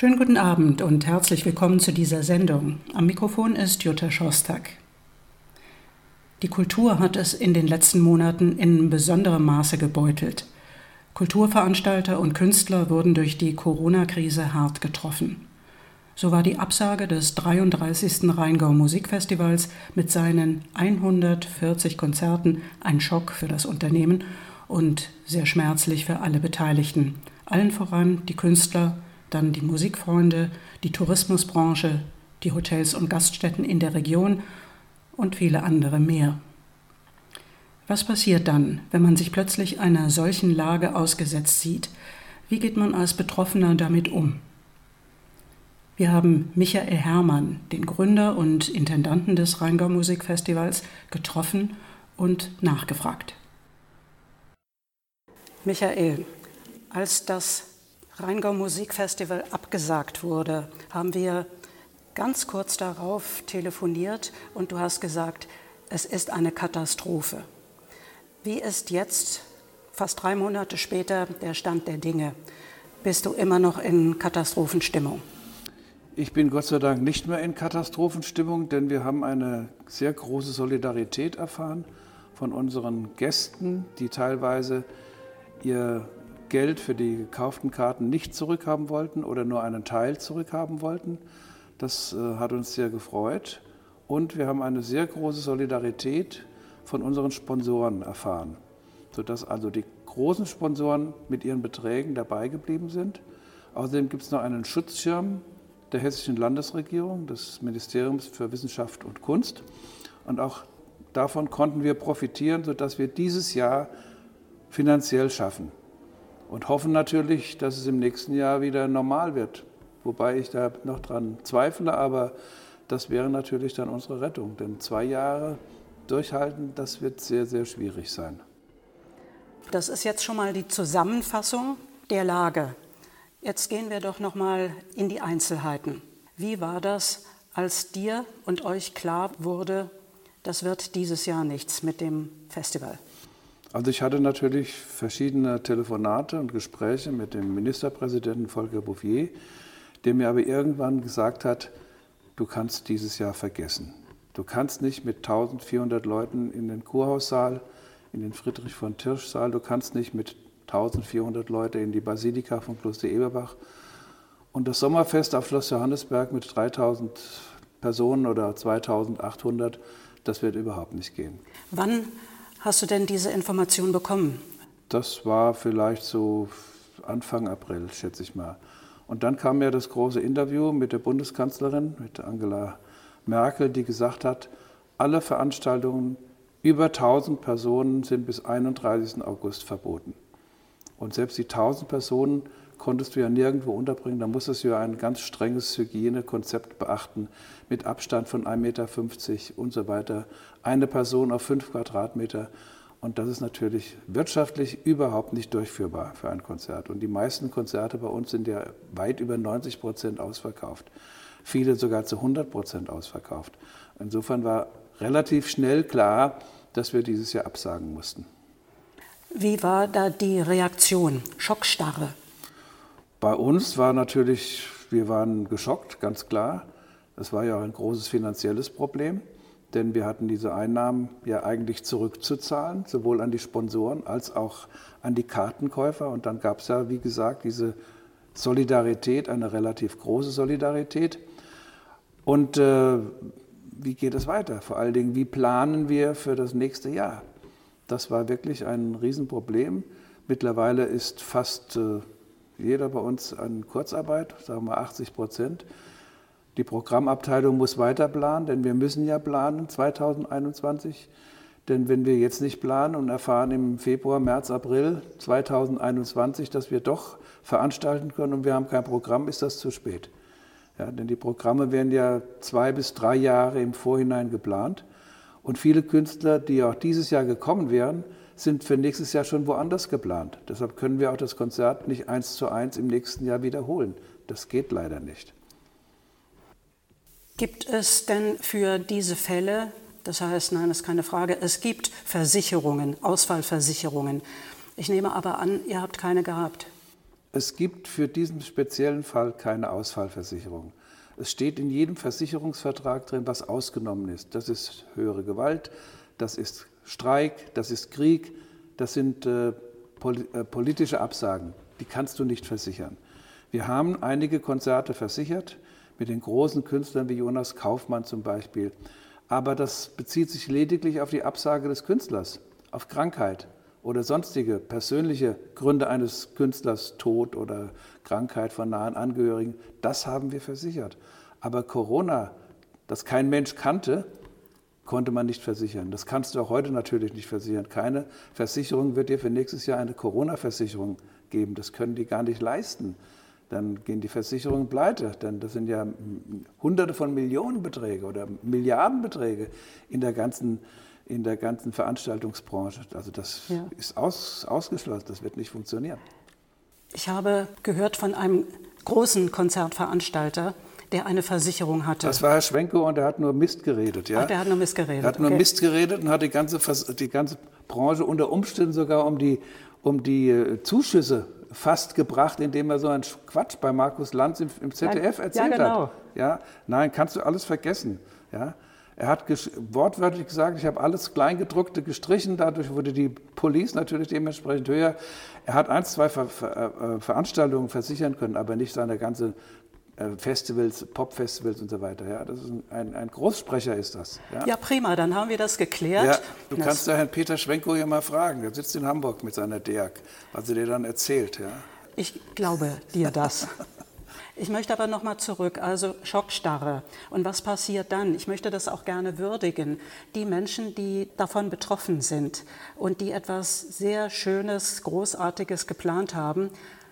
Schönen guten Abend und herzlich willkommen zu dieser Sendung. Am Mikrofon ist Jutta Schostak. Die Kultur hat es in den letzten Monaten in besonderem Maße gebeutelt. Kulturveranstalter und Künstler wurden durch die Corona-Krise hart getroffen. So war die Absage des 33. Rheingau Musikfestivals mit seinen 140 Konzerten ein Schock für das Unternehmen und sehr schmerzlich für alle Beteiligten. Allen voran die Künstler, dann die Musikfreunde, die Tourismusbranche, die Hotels und Gaststätten in der Region und viele andere mehr. Was passiert dann, wenn man sich plötzlich einer solchen Lage ausgesetzt sieht? Wie geht man als Betroffener damit um? Wir haben Michael Herrmann, den Gründer und Intendanten des Rheingau Musikfestivals, getroffen und nachgefragt. Michael, als das Rheingau Musikfestival abgesagt wurde, haben wir ganz kurz darauf telefoniert und du hast gesagt, es ist eine Katastrophe. Wie ist jetzt, fast 3 Monate später, der Stand der Dinge? Bist du immer noch in Katastrophenstimmung? Ich bin Gott sei Dank nicht mehr in Katastrophenstimmung, denn wir haben eine sehr große Solidarität erfahren von unseren Gästen, die teilweise ihr Geld für die gekauften Karten nicht zurückhaben wollten oder nur einen Teil zurückhaben wollten. Das hat uns sehr gefreut. Und wir haben eine sehr große Solidarität von unseren Sponsoren erfahren, sodass also die großen Sponsoren mit ihren Beträgen dabei geblieben sind. Außerdem gibt es noch einen Schutzschirm der Hessischen Landesregierung, des Ministeriums für Wissenschaft und Kunst. Und auch davon konnten wir profitieren, sodass wir dieses Jahr finanziell schaffen. Und hoffen natürlich, dass es im nächsten Jahr wieder normal wird. Wobei ich da noch dran zweifle, aber das wäre natürlich dann unsere Rettung. Denn 2 Jahre durchhalten, das wird sehr, sehr schwierig sein. Das ist jetzt schon mal die Zusammenfassung der Lage. Jetzt gehen wir doch noch mal in die Einzelheiten. Wie war das, als dir und euch klar wurde, das wird dieses Jahr nichts mit dem Festival? Also ich hatte natürlich verschiedene Telefonate und Gespräche mit dem Ministerpräsidenten Volker Bouffier, der mir aber irgendwann gesagt hat, du kannst dieses Jahr vergessen. Du kannst nicht mit 1400 Leuten in den Kurhaussaal, in den Friedrich-von-Tirsch-Saal, du kannst nicht mit 1400 Leute in die Basilika von Kloster Eberbach und das Sommerfest auf Schloss Johannisberg mit 3000 Personen oder 2800, das wird überhaupt nicht gehen. Wann hast du denn diese Information bekommen? Das war vielleicht so Anfang April, schätze ich mal. Und dann kam ja das große Interview mit der Bundeskanzlerin, mit Angela Merkel, die gesagt hat, alle Veranstaltungen über 1000 Personen sind bis 31. August verboten. Und selbst die 1000 Personen konntest du ja nirgendwo unterbringen. Da musstest du ja ein ganz strenges Hygienekonzept beachten, mit Abstand von 1,50 Meter und so weiter. Eine Person auf 5 Quadratmeter. Und das ist natürlich wirtschaftlich überhaupt nicht durchführbar für ein Konzert. Und die meisten Konzerte bei uns sind ja weit über 90% ausverkauft. Viele sogar zu 100% ausverkauft. Insofern war relativ schnell klar, dass wir dieses Jahr absagen mussten. Wie war da die Reaktion? Schockstarre? Bei uns war natürlich, wir waren geschockt, ganz klar. Das war ja auch ein großes finanzielles Problem, denn wir hatten diese Einnahmen ja eigentlich zurückzuzahlen, sowohl an die Sponsoren als auch an die Kartenkäufer. Und dann gab es ja, wie gesagt, diese Solidarität, eine relativ große Solidarität. Und wie geht es weiter? Vor allen Dingen, wie planen wir für das nächste Jahr? Das war wirklich ein Riesenproblem. Mittlerweile ist fast jeder bei uns an Kurzarbeit, sagen wir 80%. Die Programmabteilung muss weiter planen, denn wir müssen ja planen 2021. Denn wenn wir jetzt nicht planen und erfahren im Februar, März, April 2021, dass wir doch veranstalten können und wir haben kein Programm, ist das zu spät. Ja, denn die Programme werden ja 2 bis 3 Jahre im Vorhinein geplant. Und viele Künstler, die auch dieses Jahr gekommen wären, sind für nächstes Jahr schon woanders geplant. Deshalb können wir auch das Konzert nicht 1:1 im nächsten Jahr wiederholen. Das geht leider nicht. Gibt es denn für diese Fälle, das heißt, nein, das ist keine Frage, es gibt Versicherungen, Ausfallversicherungen. Ich nehme aber an, ihr habt keine gehabt. Es gibt für diesen speziellen Fall keine Ausfallversicherung. Es steht in jedem Versicherungsvertrag drin, was ausgenommen ist. Das ist höhere Gewalt, das ist Streik, das ist Krieg, das sind politische Absagen. Die kannst du nicht versichern. Wir haben einige Konzerte versichert, mit den großen Künstlern wie Jonas Kaufmann zum Beispiel. Aber das bezieht sich lediglich auf die Absage des Künstlers, auf Krankheit oder sonstige persönliche Gründe eines Künstlers, Tod oder Krankheit von nahen Angehörigen. Das haben wir versichert. Aber Corona, das kein Mensch kannte, konnte man nicht versichern. Das kannst du auch heute natürlich nicht versichern. Keine Versicherung wird dir für nächstes Jahr eine Corona-Versicherung geben. Das können die gar nicht leisten. Dann gehen die Versicherungen pleite, denn das sind ja Hunderte von Millionenbeträge oder Milliardenbeträge in der ganzen Veranstaltungsbranche. Also das ist ausgeschlossen, das wird nicht funktionieren. Ich habe gehört von einem großen Konzertveranstalter, der eine Versicherung hatte. Das war Herr Schwenko und der hat nur Mist geredet. Ja? Ach, der hat nur Mist geredet. Er hat nur Mist geredet und hat die ganze Branche unter Umständen sogar um die Zuschüsse fast gebracht, indem er so einen Quatsch bei Markus Lanz im ZDF erzählt hat. Ja, nein, kannst du alles vergessen. Ja? Er hat wortwörtlich gesagt, ich habe alles Kleingedruckte gestrichen, dadurch wurde die Police natürlich dementsprechend höher. Er hat 1, 2 Veranstaltungen versichern können, aber nicht seine ganze Festivals, Popfestivals und so weiter. Ja, das ist ein Großsprecher ist das. Ja, prima, dann haben wir das geklärt. Ja, du kannst ja Herrn Peter Schwenko hier mal fragen, der sitzt in Hamburg mit seiner DEAG, was er dir dann erzählt. Ja. Ich glaube dir das. Ich möchte aber noch mal zurück, also Schockstarre. Und was passiert dann? Ich möchte das auch gerne würdigen. Die Menschen, die davon betroffen sind und die etwas sehr Schönes, Großartiges geplant haben,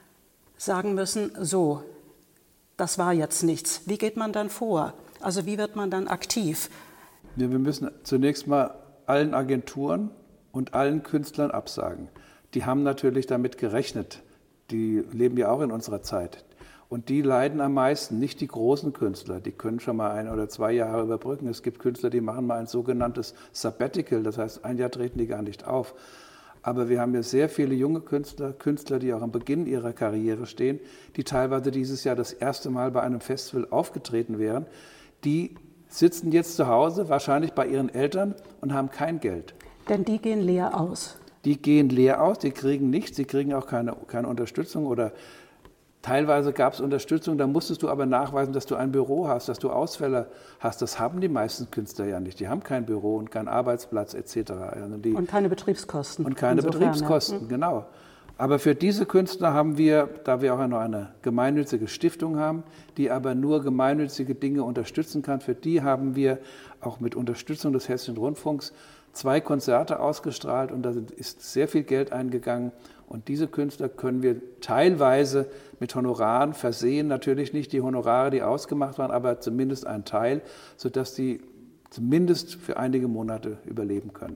sagen müssen, so, das war jetzt nichts. Wie geht man dann vor? Also wie wird man dann aktiv? Ja, wir müssen zunächst mal allen Agenturen und allen Künstlern absagen. Die haben natürlich damit gerechnet. Die leben ja auch in unserer Zeit. Und die leiden am meisten, nicht die großen Künstler. Die können schon mal 1 oder 2 Jahre überbrücken. Es gibt Künstler, die machen mal ein sogenanntes Sabbatical. Das heißt, 1 Jahr treten die gar nicht auf. Aber wir haben ja sehr viele junge Künstler, die auch am Beginn ihrer Karriere stehen, die teilweise dieses Jahr das erste Mal bei einem Festival aufgetreten wären. Die sitzen jetzt zu Hause, wahrscheinlich bei ihren Eltern und haben kein Geld. Denn die gehen leer aus. Die gehen leer aus, die kriegen nichts, die kriegen auch keine Unterstützung oder teilweise gab es Unterstützung, da musstest du aber nachweisen, dass du ein Büro hast, dass du Ausfälle hast. Das haben die meisten Künstler ja nicht. Die haben kein Büro und keinen Arbeitsplatz etc. Und keine Betriebskosten. Und keine Betriebskosten, genau. Aber für diese Künstler haben wir, da wir auch noch eine gemeinnützige Stiftung haben, die aber nur gemeinnützige Dinge unterstützen kann, für die haben wir auch mit Unterstützung des Hessischen Rundfunks 2 Konzerte ausgestrahlt und da ist sehr viel Geld eingegangen. Und diese Künstler können wir teilweise mit Honoraren versehen, natürlich nicht die Honorare, die ausgemacht waren, aber zumindest ein Teil, sodass die zumindest für einige Monate überleben können.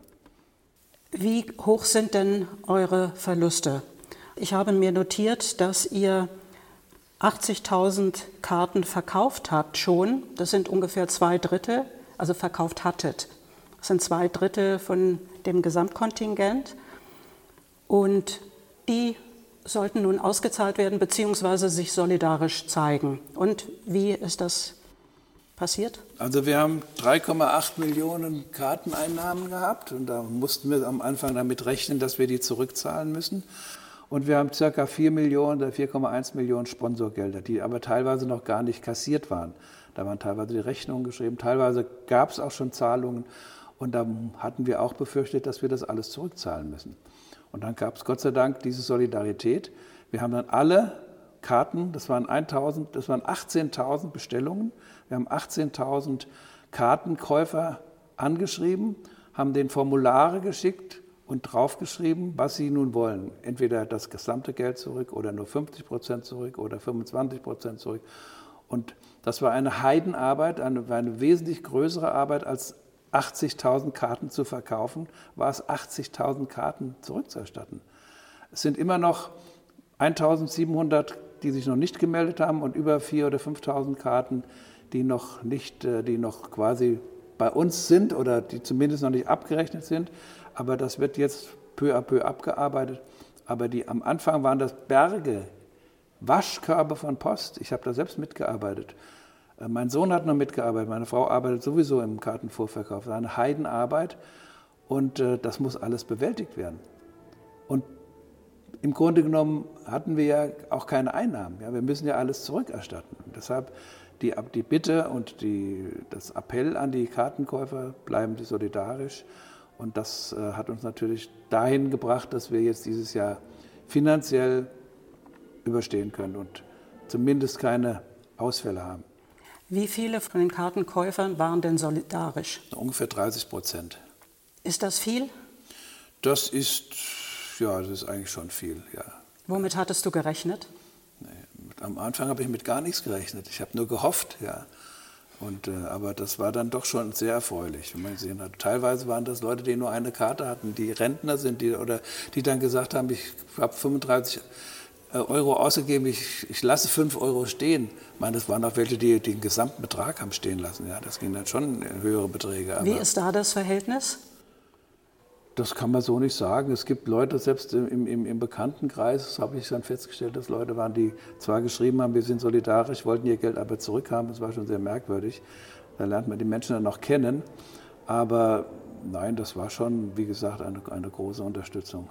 Wie hoch sind denn eure Verluste? Ich habe mir notiert, dass ihr 80.000 Karten verkauft habt schon. Das sind ungefähr 2/3, also verkauft hattet. Das sind 2/3 von dem Gesamtkontingent. Und die sollten nun ausgezahlt werden bzw. sich solidarisch zeigen. Und wie ist das passiert? Also wir haben 3,8 Millionen Karteneinnahmen gehabt und da mussten wir am Anfang damit rechnen, dass wir die zurückzahlen müssen. Und wir haben ca. 4 Millionen oder 4,1 Millionen Sponsorgelder, die aber teilweise noch gar nicht kassiert waren. Da waren teilweise die Rechnungen geschrieben, teilweise gab es auch schon Zahlungen und da hatten wir auch befürchtet, dass wir das alles zurückzahlen müssen. Und dann gab es Gott sei Dank diese Solidarität. Wir haben dann alle Karten, das waren 18.000 Bestellungen, wir haben 18.000 Kartenkäufer angeschrieben, haben denen Formulare geschickt und draufgeschrieben, was sie nun wollen. Entweder das gesamte Geld zurück oder nur 50% zurück oder 25% zurück. Und das war eine Heidenarbeit, eine wesentlich größere Arbeit als 80.000 Karten zu verkaufen, war es 80.000 Karten zurückzuerstatten. Es sind immer noch 1.700, die sich noch nicht gemeldet haben und über 4.000 oder 5.000 Karten, die noch quasi bei uns sind oder die zumindest noch nicht abgerechnet sind. Aber das wird jetzt peu à peu abgearbeitet. Aber am Anfang waren das Berge Waschkörbe von Post. Ich habe da selbst mitgearbeitet. Mein Sohn hat noch mitgearbeitet, meine Frau arbeitet sowieso im Kartenvorverkauf. Das war eine Heidenarbeit und das muss alles bewältigt werden. Und im Grunde genommen hatten wir ja auch keine Einnahmen. Ja? Wir müssen ja alles zurückerstatten. Und deshalb die Bitte und das Appell an die Kartenkäufer, bleiben Sie solidarisch. Und das hat uns natürlich dahin gebracht, dass wir jetzt dieses Jahr finanziell überstehen können und zumindest keine Ausfälle haben. Wie viele von den Kartenkäufern waren denn solidarisch? Ungefähr 30%. Ist das viel? Das ist eigentlich schon viel, ja. Womit hattest du gerechnet? Am Anfang habe ich mit gar nichts gerechnet. Ich habe nur gehofft, ja. Aber das war dann doch schon sehr erfreulich, wenn man gesehen hat. Teilweise waren das Leute, die nur eine Karte hatten, die Rentner sind, die dann gesagt haben, ich habe 35 Euro ausgegeben, ich lasse 5 Euro stehen. Ich meine, das waren auch welche, die den gesamten Betrag haben stehen lassen. Ja, das ging dann schon in höhere Beträge. Wie ist da das Verhältnis? Das kann man so nicht sagen. Es gibt Leute, selbst im Bekanntenkreis, habe ich dann festgestellt, dass Leute waren, die zwar geschrieben haben, wir sind solidarisch, wollten ihr Geld aber zurückhaben. Das war schon sehr merkwürdig. Da lernt man die Menschen dann noch kennen. Aber nein, das war schon, wie gesagt, eine große Unterstützung.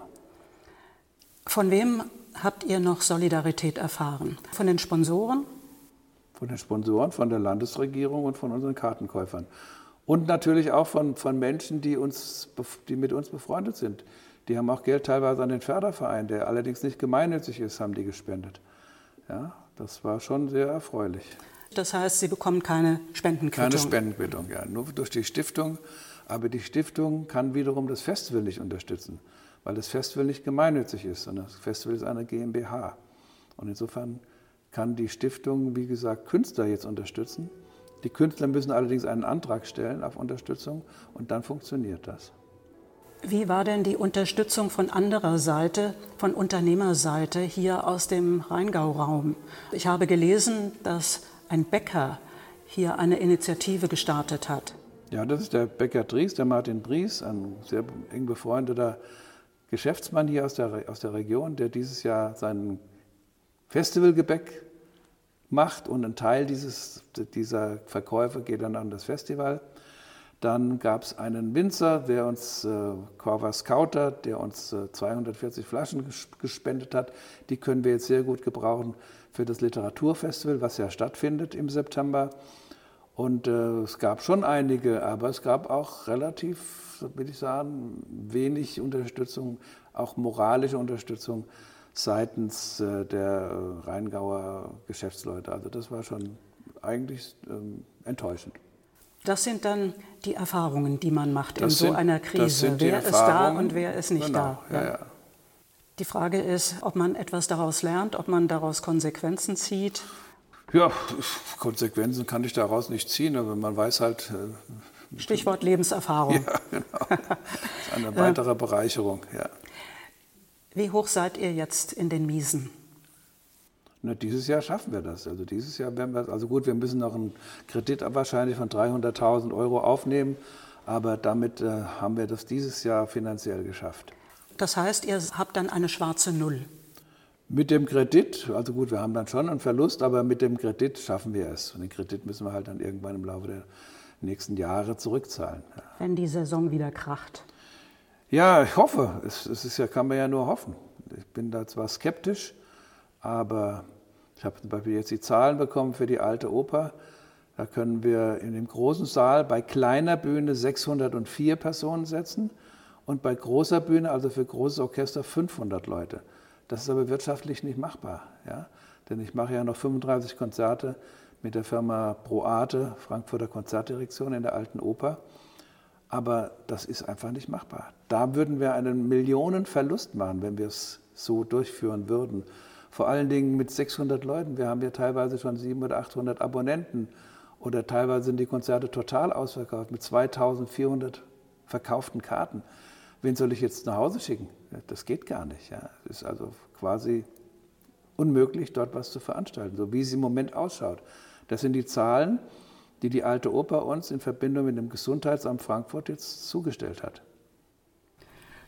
Von wem habt ihr noch Solidarität erfahren? Von den Sponsoren? Von den Sponsoren, von der Landesregierung und von unseren Kartenkäufern. Und natürlich auch von Menschen, die mit uns befreundet sind. Die haben auch Geld teilweise an den Förderverein, der allerdings nicht gemeinnützig ist, haben die gespendet. Ja, das war schon sehr erfreulich. Das heißt, Sie bekommen keine Spendenquittung? Keine Spendenquittung, ja. Nur durch die Stiftung. Aber die Stiftung kann wiederum das Festival nicht unterstützen, weil das Festival nicht gemeinnützig ist, sondern das Festival ist eine GmbH. Und insofern kann die Stiftung, wie gesagt, Künstler jetzt unterstützen. Die Künstler müssen allerdings einen Antrag stellen auf Unterstützung und dann funktioniert das. Wie war denn die Unterstützung von anderer Seite, von Unternehmerseite hier aus dem Rheingau-Raum? Ich habe gelesen, dass ein Bäcker hier eine Initiative gestartet hat. Ja, das ist der Bäcker Dries, der Martin Dries, ein sehr eng befreundeter Geschäftsmann hier aus der Region, der dieses Jahr sein Festivalgebäck macht und ein Teil dieser Verkäufe geht dann an das Festival. Dann gab es einen Winzer, der uns, Corvus Kauter, der uns 240 Flaschen gespendet hat. Die können wir jetzt sehr gut gebrauchen für das Literaturfestival, was ja stattfindet im September. Und es gab schon einige, aber es gab auch relativ, will ich sagen, wenig Unterstützung, auch moralische Unterstützung seitens der Rheingauer Geschäftsleute. Also das war schon eigentlich enttäuschend. Das sind dann die Erfahrungen, die man macht in so einer Krise. Wer ist da und wer ist nicht da? Ja. Die Frage ist, ob man etwas daraus lernt, ob man daraus Konsequenzen zieht. Ja, Konsequenzen kann ich daraus nicht ziehen, aber man weiß halt... Stichwort Lebenserfahrung. Ja, genau. Das ist eine weitere Bereicherung, ja. Wie hoch seid ihr jetzt in den Miesen? Na, dieses Jahr schaffen wir das. Also dieses Jahr werden wir, also gut, wir müssen noch einen Kredit wahrscheinlich von 300.000 Euro aufnehmen, aber damit haben wir das dieses Jahr finanziell geschafft. Das heißt, ihr habt dann eine schwarze Null? Mit dem Kredit, also gut, wir haben dann schon einen Verlust, aber mit dem Kredit schaffen wir es. Und den Kredit müssen wir halt dann irgendwann im Laufe der nächsten Jahre zurückzahlen. Ja. Wenn die Saison wieder kracht? Ja, ich hoffe. Kann man ja nur hoffen. Ich bin da zwar skeptisch, aber ich habe zum Beispiel jetzt die Zahlen bekommen für die Alte Oper. Da können wir in dem großen Saal bei kleiner Bühne 604 Personen setzen und bei großer Bühne, also für großes Orchester, 500 Leute. Das ist aber wirtschaftlich nicht machbar. Ja? Denn ich mache ja noch 35 Konzerte mit der Firma ProArte, Frankfurter Konzertdirektion in der Alten Oper. Aber das ist einfach nicht machbar. Da würden wir einen Millionenverlust machen, wenn wir es so durchführen würden. Vor allen Dingen mit 600 Leuten. Wir haben ja teilweise schon 700 oder 800 Abonnenten. Oder teilweise sind die Konzerte total ausverkauft mit 2400 verkauften Karten. Wen soll ich jetzt nach Hause schicken? Das geht gar nicht. Ja. Es ist also quasi unmöglich, dort was zu veranstalten, so wie es im Moment ausschaut. Das sind die Zahlen, die die Alte Oper uns in Verbindung mit dem Gesundheitsamt Frankfurt jetzt zugestellt hat.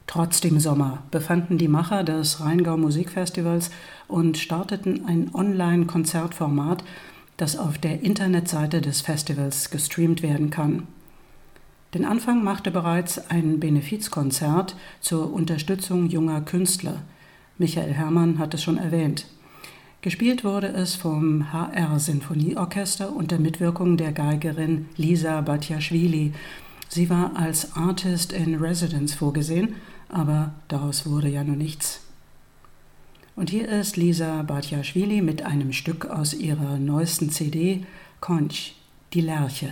Trotz dem Sommer befanden die Macher des Rheingau Musikfestivals und starteten ein Online-Konzertformat, das auf der Internetseite des Festivals gestreamt werden kann. Den Anfang machte bereits ein Benefizkonzert zur Unterstützung junger Künstler. Michael Herrmann hat es schon erwähnt. Gespielt wurde es vom HR-Sinfonieorchester unter Mitwirkung der Geigerin Lisa Batjaschwili. Sie war als Artist in Residence vorgesehen, aber daraus wurde ja nur nichts. Und hier ist Lisa Batjaschwili mit einem Stück aus ihrer neuesten CD, Konch, die Lerche.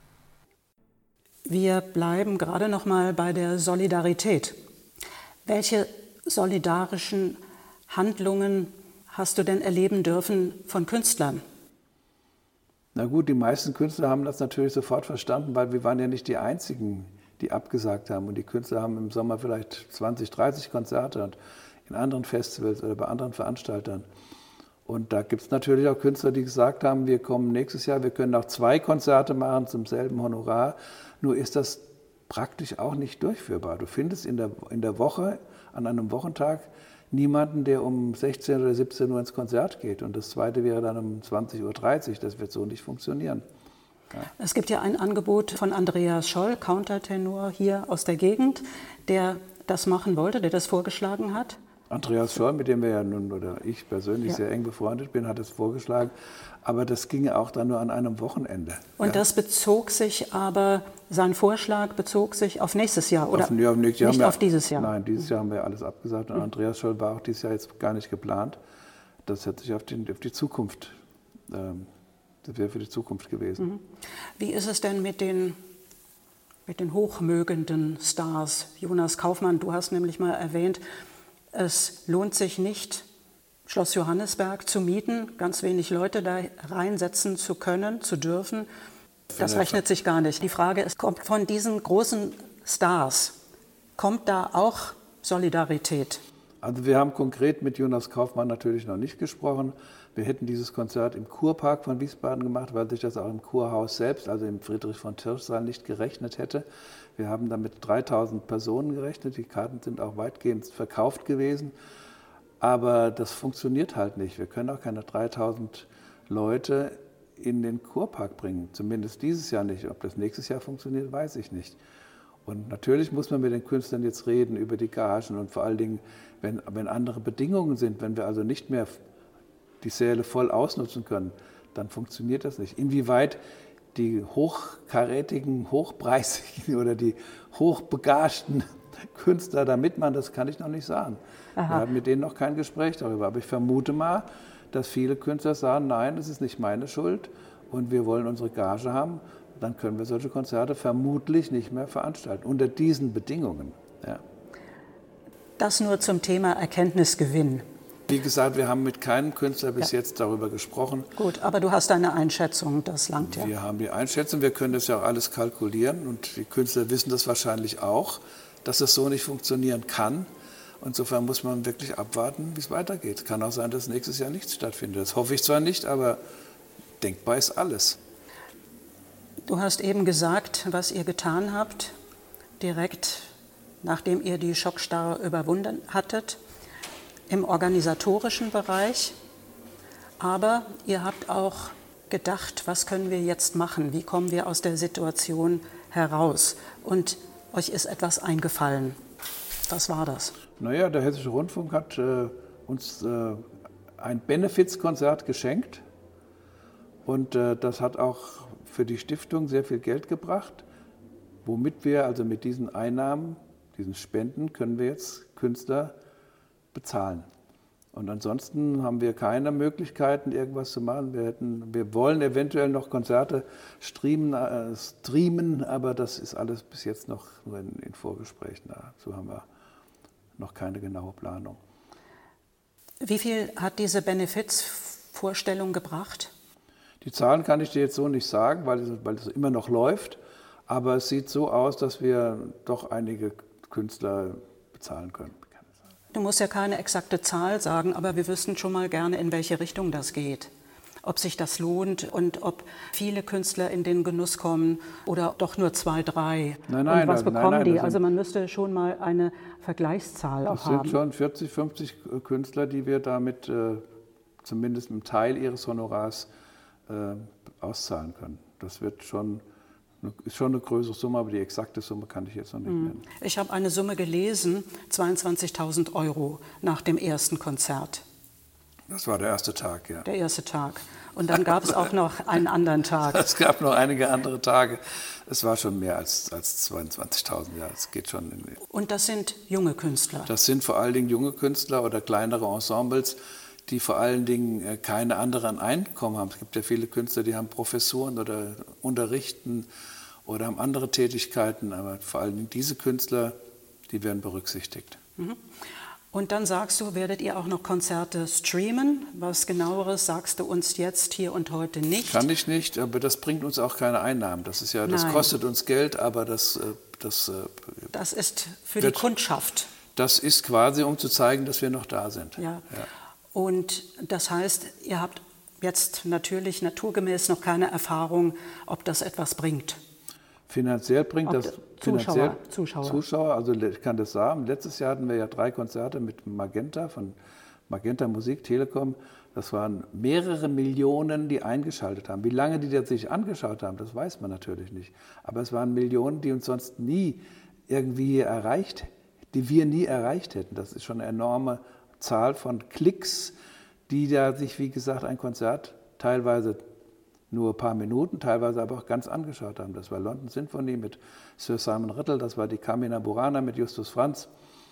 Wir bleiben gerade noch mal bei der Solidarität. Welche solidarischen Handlungen hast du denn erleben dürfen von Künstlern? Na gut, die meisten Künstler haben das natürlich sofort verstanden, weil wir waren ja nicht die Einzigen, die abgesagt haben. Und die Künstler haben im Sommer vielleicht 20, 30 Konzerte und in anderen Festivals oder bei anderen Veranstaltern. Und da gibt es natürlich auch Künstler, die gesagt haben, wir kommen nächstes Jahr, wir können auch 2 Konzerte machen zum selben Honorar. Nur ist das praktisch auch nicht durchführbar. Du findest in der Woche, an einem Wochentag, niemanden, der um 16 oder 17 Uhr ins Konzert geht. Und das zweite wäre dann um 20.30 Uhr. Das wird so nicht funktionieren. Ja. Es gibt ja ein Angebot von Andreas Scholl, Countertenor hier aus der Gegend, der das machen wollte, der das vorgeschlagen hat. Andreas Scholl, mit dem wir ja nun, oder ich persönlich sehr eng befreundet bin, hat es vorgeschlagen. Aber das ginge auch dann nur an einem Wochenende. Und das bezog sich aber, sein Vorschlag bezog sich auf nächstes Jahr, oder? Nicht auf dieses Jahr? Nein, dieses Jahr haben wir alles abgesagt. Und Andreas Scholl war auch dieses Jahr jetzt gar nicht geplant. Das hätte sich auf die Zukunft, das wäre für die Zukunft gewesen. Wie ist es denn mit den hochmögenden Stars? Jonas Kaufmann, du hast nämlich mal erwähnt, es lohnt sich nicht, Schloss Johannisberg zu mieten, ganz wenig Leute da reinsetzen zu können, zu dürfen. Das rechnet sich gar nicht. Die Frage ist, kommt von diesen großen Stars, kommt da auch Solidarität? Also wir haben konkret mit Jonas Kaufmann natürlich noch nicht gesprochen. Wir hätten dieses Konzert im Kurpark von Wiesbaden gemacht, weil sich das auch im Kurhaus selbst, also im Friedrich-von-Tirsch-Saal, nicht gerechnet hätte. Wir haben damit 3000 Personen gerechnet. Die Karten sind auch weitgehend verkauft gewesen. Aber das funktioniert halt nicht. Wir können auch keine 3000 Leute in den Kurpark bringen. Zumindest dieses Jahr nicht. Ob das nächstes Jahr funktioniert, weiß ich nicht. Und natürlich muss man mit den Künstlern jetzt reden über die Gagen und vor allen Dingen, wenn andere Bedingungen sind, wenn wir also nicht mehr die Säle voll ausnutzen können, dann funktioniert das nicht. Inwieweit die hochkarätigen, hochpreisigen oder die hochbegagten Künstler da mitmachen, das kann ich noch nicht sagen. Aha. Wir haben mit denen noch kein Gespräch darüber. Aber ich vermute mal, dass viele Künstler sagen, nein, das ist nicht meine Schuld und wir wollen unsere Gage haben. Dann können wir solche Konzerte vermutlich nicht mehr veranstalten, unter diesen Bedingungen. Ja. Das nur zum Thema Erkenntnisgewinn. Wie gesagt, wir haben mit keinem Künstler bis jetzt darüber gesprochen. Gut, aber du hast deine Einschätzung, das langt ja. Wir haben die Einschätzung, wir können das ja auch alles kalkulieren und die Künstler wissen das wahrscheinlich auch, dass es so nicht funktionieren kann. Insofern muss man wirklich abwarten, wie es weitergeht. Es kann auch sein, dass nächstes Jahr nichts stattfindet. Das hoffe ich zwar nicht, aber denkbar ist alles. Du hast eben gesagt, was ihr getan habt, direkt nachdem ihr die Schockstarre überwunden hattet, im organisatorischen Bereich. Aber ihr habt auch gedacht, was können wir jetzt machen? Wie kommen wir aus der Situation heraus? Und euch ist etwas eingefallen. Was war das? Naja, der Hessische Rundfunk hat uns ein Benefizkonzert geschenkt. Und das hat auch für die Stiftung sehr viel Geld gebracht, womit wir, also mit diesen Einnahmen, diesen Spenden, können wir jetzt Künstler bezahlen. Und ansonsten haben wir keine Möglichkeiten, irgendwas zu machen. Wir wollen eventuell noch Konzerte streamen, aber das ist alles bis jetzt noch nur in Vorgesprächen. Dazu haben wir noch keine genaue Planung. Wie viel hat diese Benefizvorstellung gebracht? Die Zahlen kann ich dir jetzt so nicht sagen, weil es immer noch läuft. Aber es sieht so aus, dass wir doch einige Künstler bezahlen können. Du musst ja keine exakte Zahl sagen, aber wir wüssten schon mal gerne, in welche Richtung das geht. ob sich das lohnt und ob viele Künstler in den Genuss kommen oder doch nur 2, 3. Nein, und was bekommen die? das Also man müsste schon mal eine Vergleichszahl auch haben. Das sind schon 40, 50 Künstler, die wir damit zumindest einen Teil ihres Honorars auszahlen können. Das ist schon eine größere Summe, aber die exakte Summe kann ich jetzt noch nicht nennen. Ich habe eine Summe gelesen, 22.000 € nach dem ersten Konzert. Das war der erste Tag, ja. Der erste Tag. Und dann gab es auch noch einen anderen Tag. Es gab noch einige andere Tage. Es war schon mehr als 22.000, ja. Es geht schon. Und das sind junge Künstler? Das sind vor allen Dingen junge Künstler oder kleinere Ensembles, die vor allen Dingen keine anderen Einkommen haben. Es gibt ja viele Künstler, die haben Professuren oder unterrichten oder haben andere Tätigkeiten, aber vor allen Dingen diese Künstler, die werden berücksichtigt. Und dann sagst du, werdet ihr auch noch Konzerte streamen? Was Genaueres sagst du uns jetzt, hier und heute nicht? Kann ich nicht, aber das bringt uns auch keine Einnahmen. Das kostet uns Geld, aber das ist für die Kundschaft. Das ist quasi, um zu zeigen, dass wir noch da sind. Ja. Und das heißt, ihr habt jetzt natürlich naturgemäß noch keine Erfahrung, ob das etwas bringt. Finanziell bringt das Zuschauer. Also ich kann das sagen. Letztes Jahr hatten wir ja 3 Konzerte mit Magenta, von Magenta Musik, Telekom. Das waren mehrere Millionen, die eingeschaltet haben. Wie lange die das sich angeschaut haben, das weiß man natürlich nicht. Aber es waren Millionen, die uns sonst nie irgendwie erreicht, die wir nie erreicht hätten. Das ist schon eine enorme Zahl von Klicks, die da sich, wie gesagt, ein Konzert teilweise nur ein paar Minuten, teilweise aber auch ganz angeschaut haben. Das war London Symphony mit Sir Simon Rattle, das war die Carmina Burana mit Justus Franz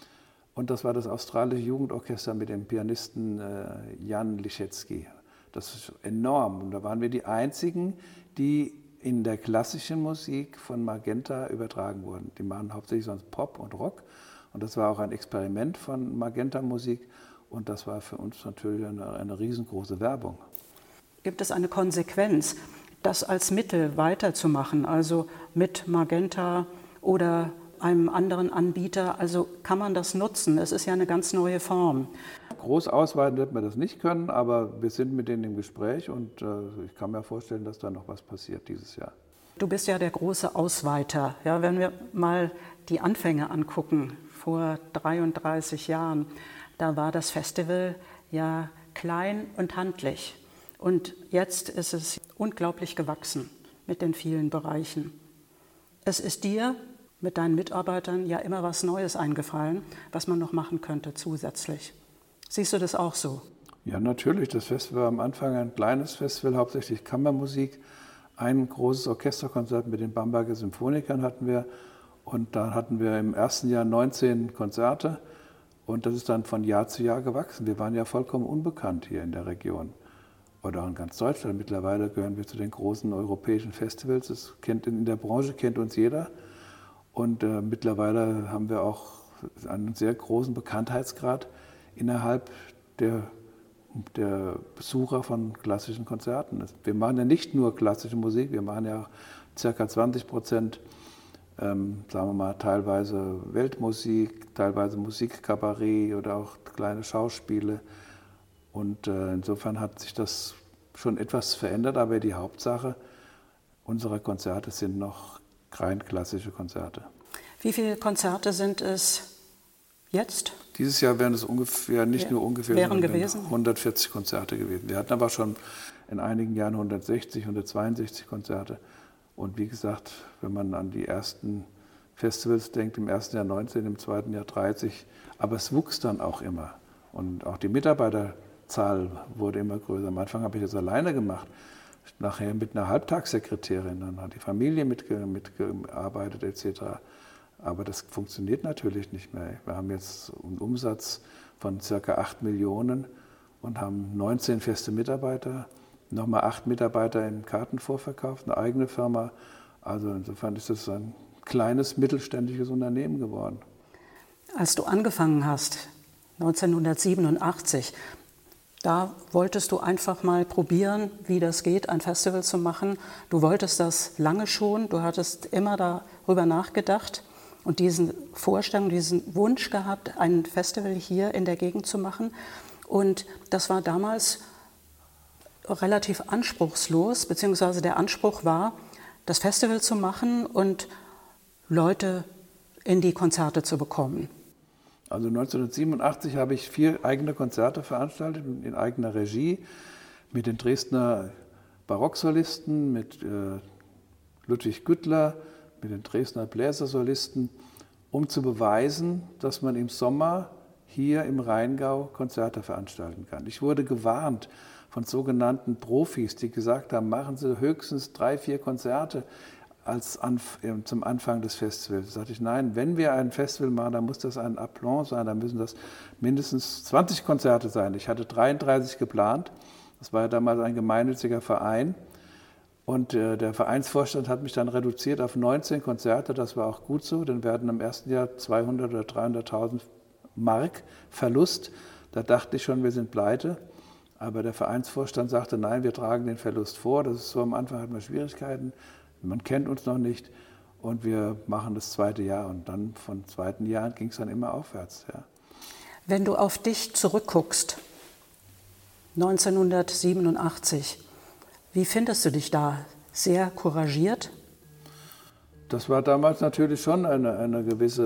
und das war das australische Jugendorchester mit dem Pianisten Jan Liszewski. Das ist enorm und da waren wir die Einzigen, die in der klassischen Musik von Magenta übertragen wurden. Die machen hauptsächlich sonst Pop und Rock und das war auch ein Experiment von Magenta Musik und das war für uns natürlich eine riesengroße Werbung. Gibt es eine Konsequenz, das als Mittel weiterzumachen, also mit Magenta oder einem anderen Anbieter? Also kann man das nutzen? Es ist ja eine ganz neue Form. Groß ausweiten wird man das nicht können, aber wir sind mit denen im Gespräch und ich kann mir vorstellen, dass da noch was passiert dieses Jahr. Du bist ja der große Ausweiter. Ja, wenn wir mal die Anfänge angucken, vor 33 Jahren, da war das Festival ja klein und handlich. Und jetzt ist es unglaublich gewachsen mit den vielen Bereichen. Es ist dir mit deinen Mitarbeitern ja immer was Neues eingefallen, was man noch machen könnte zusätzlich. Siehst du das auch so? Ja, natürlich. Das Festival war am Anfang ein kleines Festival, hauptsächlich Kammermusik. Ein großes Orchesterkonzert mit den Bamberger Symphonikern hatten wir. Und da hatten wir im ersten Jahr 19 Konzerte. Und das ist dann von Jahr zu Jahr gewachsen. Wir waren ja vollkommen unbekannt hier in der Region. Oder auch in ganz Deutschland. Mittlerweile gehören wir zu den großen europäischen Festivals. In der Branche kennt uns jeder. Und mittlerweile haben wir auch einen sehr großen Bekanntheitsgrad innerhalb der Besucher von klassischen Konzerten. Wir machen ja nicht nur klassische Musik, wir machen ja ca. 20%, sagen wir mal, teilweise Weltmusik, teilweise Musikkabarett oder auch kleine Schauspiele. Und insofern hat sich das schon etwas verändert, aber die Hauptsache unserer Konzerte sind noch rein klassische Konzerte. Wie viele Konzerte sind es jetzt? Dieses Jahr wären es ungefähr, nicht nur ungefähr, sondern gewesen? 140 Konzerte gewesen. Wir hatten aber schon in einigen Jahren 160, 162 Konzerte. Und wie gesagt, wenn man an die ersten Festivals denkt, im ersten Jahr 19, im zweiten Jahr 30, aber es wuchs dann auch immer. Und auch die Mitarbeiterzahl wurde immer größer. Am Anfang habe ich das alleine gemacht, nachher mit einer Halbtagssekretärin, dann hat die Familie mitgearbeitet etc. Aber das funktioniert natürlich nicht mehr. Wir haben jetzt einen Umsatz von ca. 8 Millionen und haben 19 feste Mitarbeiter, nochmal 8 Mitarbeiter im Kartenvorverkauf, eine eigene Firma. Also insofern ist es ein kleines mittelständisches Unternehmen geworden. Als du angefangen hast, 1987, da wolltest du einfach mal probieren, wie das geht, ein Festival zu machen. Du wolltest das lange schon, du hattest immer darüber nachgedacht und diesen Vorstellung, diesen Wunsch gehabt, ein Festival hier in der Gegend zu machen. Und das war damals relativ anspruchslos, beziehungsweise der Anspruch war, das Festival zu machen und Leute in die Konzerte zu bekommen. Also 1987 habe ich 4 eigene Konzerte veranstaltet in eigener Regie mit den Dresdner Barocksolisten, mit Ludwig Güttler, mit den Dresdner Bläsersolisten, um zu beweisen, dass man im Sommer hier im Rheingau Konzerte veranstalten kann. Ich wurde gewarnt von sogenannten Profis, die gesagt haben, machen Sie höchstens 3, 4 Konzerte zum Anfang des Festivals. Da sagte ich, nein, wenn wir ein Festival machen, dann muss das ein Aplomb sein, dann müssen das mindestens 20 Konzerte sein. Ich hatte 33 geplant, das war ja damals ein gemeinnütziger Verein. Und der Vereinsvorstand hat mich dann reduziert auf 19 Konzerte, das war auch gut so, denn wir hatten im ersten Jahr 200.000 oder 300.000 Mark Verlust. Da dachte ich schon, wir sind pleite. Aber der Vereinsvorstand sagte, nein, wir tragen den Verlust vor. Das ist so, am Anfang hatten wir Schwierigkeiten, man kennt uns noch nicht und wir machen das 2. Jahr. Und dann von 2. Jahr ging es dann immer aufwärts. Ja. Wenn du auf dich zurückguckst, 1987, wie findest du dich da? Sehr couragiert? Das war damals natürlich schon ein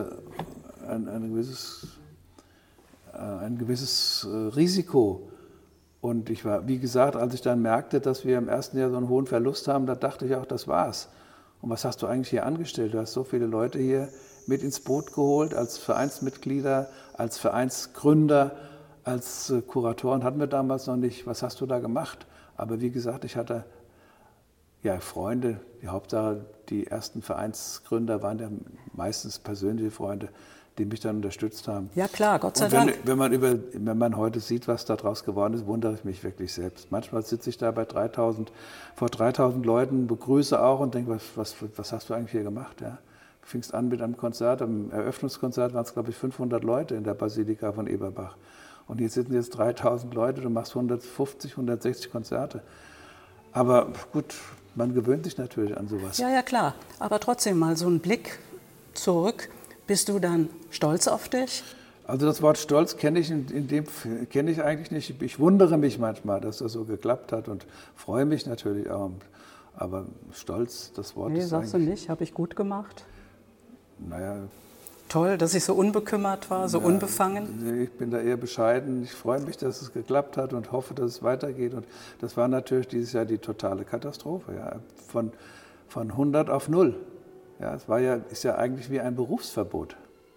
gewisses Risiko. Und ich war, wie gesagt, als ich dann merkte, dass wir im ersten Jahr so einen hohen Verlust haben, da dachte ich auch, das war's. Und was hast du eigentlich hier angestellt? Du hast so viele Leute hier mit ins Boot geholt, als Vereinsmitglieder, als Vereinsgründer, als Kuratoren hatten wir damals noch nicht. Was hast du da gemacht? Aber wie gesagt, ich hatte ja Freunde, die Hauptsache, die ersten Vereinsgründer waren ja meistens persönliche Freunde, die mich dann unterstützt haben. Ja klar, Gott sei Dank. Wenn man heute sieht, was daraus geworden ist, wundere ich mich wirklich selbst. Manchmal sitze ich da vor 3.000 Leuten, begrüße auch und denke, was hast du eigentlich hier gemacht? Ja? Du fingst an mit einem Konzert, am Eröffnungskonzert waren es, glaube ich, 500 Leute in der Basilika von Eberbach. Und hier sitzen jetzt 3.000 Leute, du machst 150, 160 Konzerte. Aber gut, man gewöhnt sich natürlich an sowas. Ja, ja, klar. Aber trotzdem mal so ein Blick zurück. Bist du dann stolz auf dich? Also das Wort Stolz kenne ich eigentlich nicht. Ich wundere mich manchmal, dass das so geklappt hat und freue mich natürlich auch. Aber Stolz, das Wort ist sagst du nicht. Habe ich gut gemacht? Naja. Toll, dass ich so unbekümmert war, so unbefangen? Ich bin da eher bescheiden. Ich freue mich, dass es geklappt hat und hoffe, dass es weitergeht. Und das war natürlich dieses Jahr die totale Katastrophe. Ja. Von 100 auf 0. Ja, ist ja eigentlich wie ein Berufsverbot.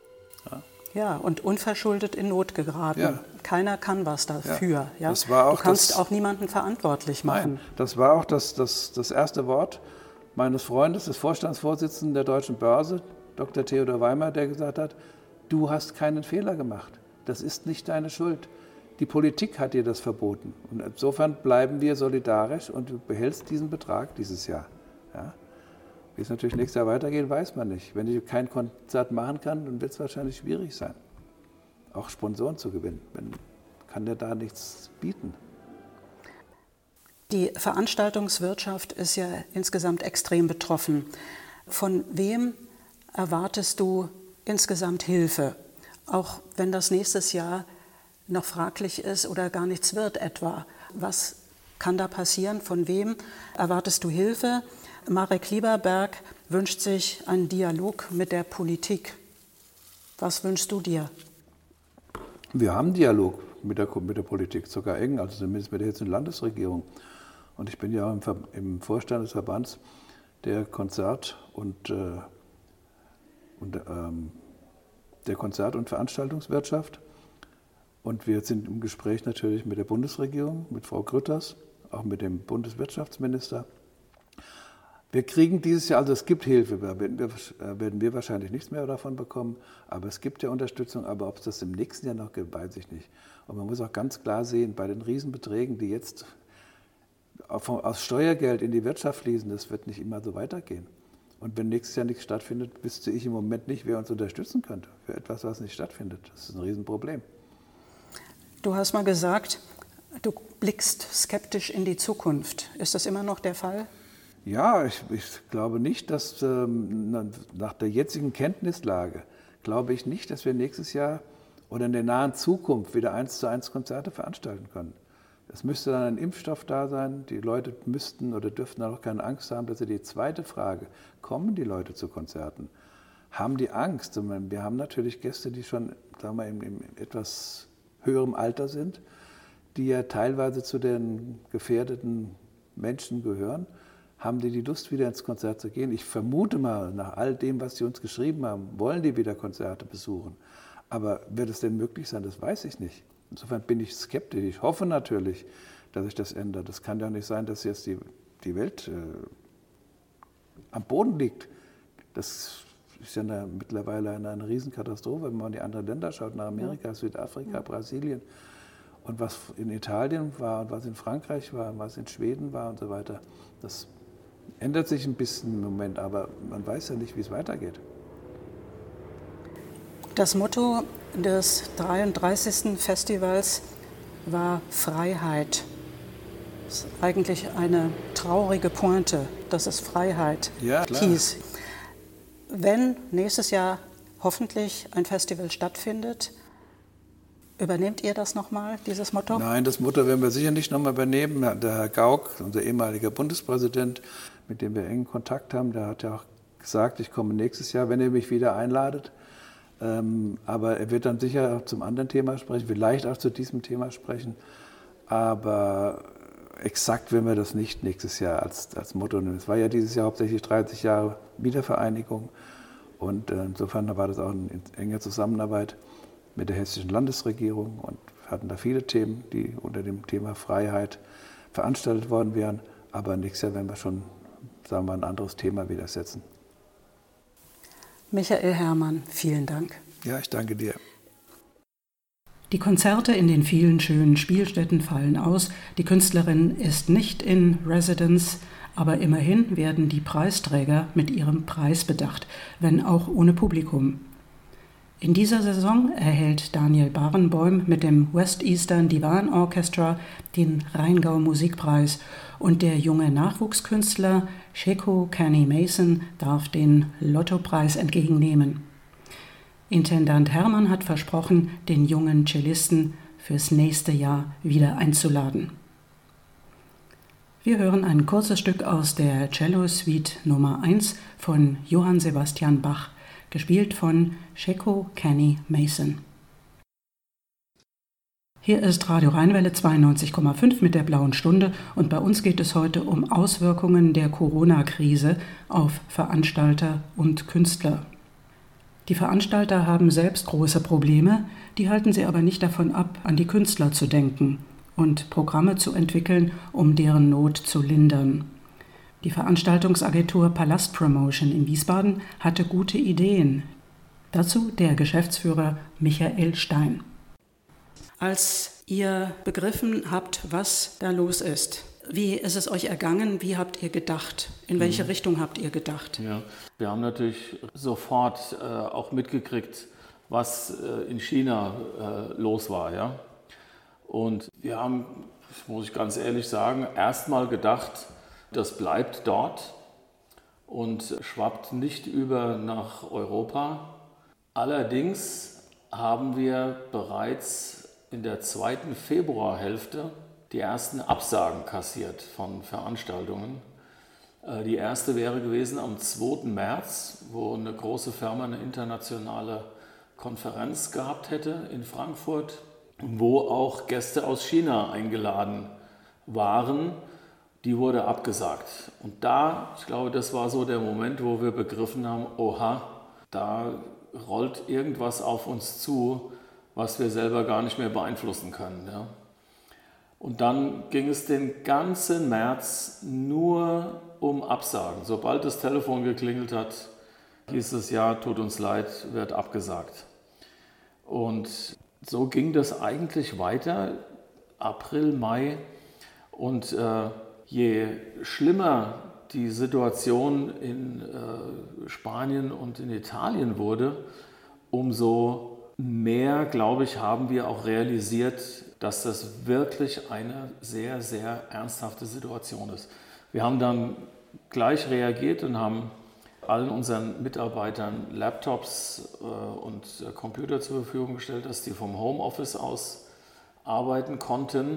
Ja, und unverschuldet in Not geraten. Ja. Keiner kann was dafür. Ja. Das war auch du kannst auch niemanden verantwortlich machen. Nein, das war auch das erste Wort meines Freundes, des Vorstandsvorsitzenden der Deutschen Börse, Dr. Theodor Weimer, der gesagt hat, du hast keinen Fehler gemacht. Das ist nicht deine Schuld. Die Politik hat dir das verboten. Und insofern bleiben wir solidarisch und du behältst diesen Betrag dieses Jahr. Ja. Wie es natürlich nächstes Jahr weitergeht, weiß man nicht. Wenn ich kein Konzert machen kann, dann wird es wahrscheinlich schwierig sein, auch Sponsoren zu gewinnen. Man kann ja da nichts bieten. Die Veranstaltungswirtschaft ist ja insgesamt extrem betroffen. Von wem erwartest du insgesamt Hilfe? Auch wenn das nächstes Jahr noch fraglich ist oder gar nichts wird etwa. Was kann da passieren? Von wem erwartest du Hilfe? Marek Lieberberg wünscht sich einen Dialog mit der Politik. Was wünschst du dir? Wir haben Dialog mit der Politik, sogar eng, also zumindest mit der jetzigen Landesregierung. Und ich bin ja auch im Vorstand des Verbands der Konzert- und Veranstaltungswirtschaft. Und wir sind im Gespräch natürlich mit der Bundesregierung, mit Frau Grütters, auch mit dem Bundeswirtschaftsminister. Wir kriegen dieses Jahr, also es gibt Hilfe, da werden wir wahrscheinlich nichts mehr davon bekommen, aber es gibt ja Unterstützung, aber ob es das im nächsten Jahr noch gibt, weiß ich nicht. Und man muss auch ganz klar sehen, bei den Riesenbeträgen, die jetzt aus Steuergeld in die Wirtschaft fließen, das wird nicht immer so weitergehen. Und wenn nächstes Jahr nichts stattfindet, wüsste ich im Moment nicht, wer uns unterstützen könnte für etwas, was nicht stattfindet. Das ist ein Riesenproblem. Du hast mal gesagt, du blickst skeptisch in die Zukunft. Ist das immer noch der Fall? Ja, ich glaube nicht, dass nach der jetzigen Kenntnislage, glaube ich nicht, dass wir nächstes Jahr oder in der nahen Zukunft wieder 1:1 Konzerte veranstalten können. Es müsste dann ein Impfstoff da sein. Die Leute müssten oder dürften auch keine Angst haben. Das ist die zweite Frage. Kommen die Leute zu Konzerten? Haben die Angst? Wir haben natürlich Gäste, die schon sagen wir, im etwas höherem Alter sind, die ja teilweise zu den gefährdeten Menschen gehören. Haben die Lust, wieder ins Konzert zu gehen? Ich vermute mal, nach all dem, was sie uns geschrieben haben, wollen die wieder Konzerte besuchen. Aber wird es denn möglich sein? Das weiß ich nicht. Insofern bin ich skeptisch. Ich hoffe natürlich, dass sich das ändert. Es kann ja nicht sein, dass jetzt die Welt am Boden liegt. Das ist ja mittlerweile eine Riesenkatastrophe, wenn man in die anderen Länder schaut, nach Amerika, Südafrika, Brasilien. Und was in Italien war und was in Frankreich war und was in Schweden war und so weiter, das ändert sich ein bisschen im Moment, aber man weiß ja nicht, wie es weitergeht. Das Motto des 33. Festivals war Freiheit. Das ist eigentlich eine traurige Pointe, dass es Freiheit hieß. Wenn nächstes Jahr hoffentlich ein Festival stattfindet, übernehmt ihr das nochmal, dieses Motto? Nein, das Motto werden wir sicher nicht nochmal übernehmen. Der Herr Gauck, unser ehemaliger Bundespräsident, mit dem wir engen Kontakt haben, der hat ja auch gesagt, ich komme nächstes Jahr, wenn ihr mich wieder einladet. Aber er wird dann sicher auch zum anderen Thema sprechen, vielleicht auch zu diesem Thema sprechen. Aber exakt werden wir das nicht nächstes Jahr als Motto nehmen. Es war ja dieses Jahr hauptsächlich 30 Jahre Wiedervereinigung. Und insofern war das auch eine enge Zusammenarbeit mit der hessischen Landesregierung. Und wir hatten da viele Themen, die unter dem Thema Freiheit veranstaltet worden wären. Aber nächstes Jahr werden wir schon, sagen wir, ein anderes Thema wieder setzen. Michael Herrmann, vielen Dank. Ja, ich danke dir. Die Konzerte in den vielen schönen Spielstätten fallen aus. Die Künstlerin ist nicht in Residence, aber immerhin werden die Preisträger mit ihrem Preis bedacht, wenn auch ohne Publikum. In dieser Saison erhält Daniel Barenboim mit dem West Eastern Divan Orchestra den Rheingau Musikpreis und der junge Nachwuchskünstler Sheko Kenny Mason darf den Lottopreis entgegennehmen. Intendant Herrmann hat versprochen, den jungen Cellisten fürs nächste Jahr wieder einzuladen. Wir hören ein kurzes Stück aus der Cello-Suite Nummer 1 von Johann Sebastian Bach, gespielt von Sheko Kenny Mason. Hier ist Radio Rheinwelle 92,5 mit der Blauen Stunde und bei uns geht es heute um Auswirkungen der Corona-Krise auf Veranstalter und Künstler. Die Veranstalter haben selbst große Probleme, die halten sie aber nicht davon ab, an die Künstler zu denken und Programme zu entwickeln, um deren Not zu lindern. Die Veranstaltungsagentur Palast Promotion in Wiesbaden hatte gute Ideen. Dazu der Geschäftsführer Michael Stein. Als ihr begriffen habt, was da los ist, wie ist es euch ergangen? Wie habt ihr gedacht? In welche Richtung habt ihr gedacht? Ja, wir haben natürlich sofort auch mitgekriegt, was in China los war. Ja? Und wir haben, das muss ich ganz ehrlich sagen, erstmal gedacht, das bleibt dort und schwappt nicht über nach Europa. Allerdings haben wir bereits in der zweiten Februarhälfte die ersten Absagen kassiert von Veranstaltungen. Die erste wäre gewesen am 2. März, wo eine große Firma eine internationale Konferenz gehabt hätte in Frankfurt, wo auch Gäste aus China eingeladen waren. Die wurde abgesagt. Und da, ich glaube, das war so der Moment, wo wir begriffen haben, oha, da rollt irgendwas auf uns zu, was wir selber gar nicht mehr beeinflussen können. Ja. Und dann ging es den ganzen März nur um Absagen. Sobald das Telefon geklingelt hat, hieß es, ja, tut uns leid, wird abgesagt. Und so ging das eigentlich weiter, April, Mai. Und je schlimmer die Situation in Spanien und in Italien wurde, umso mehr, glaube ich, haben wir auch realisiert, dass das wirklich eine sehr, sehr ernsthafte Situation ist. Wir haben dann gleich reagiert und haben allen unseren Mitarbeitern Laptops und Computer zur Verfügung gestellt, dass die vom Homeoffice aus arbeiten konnten.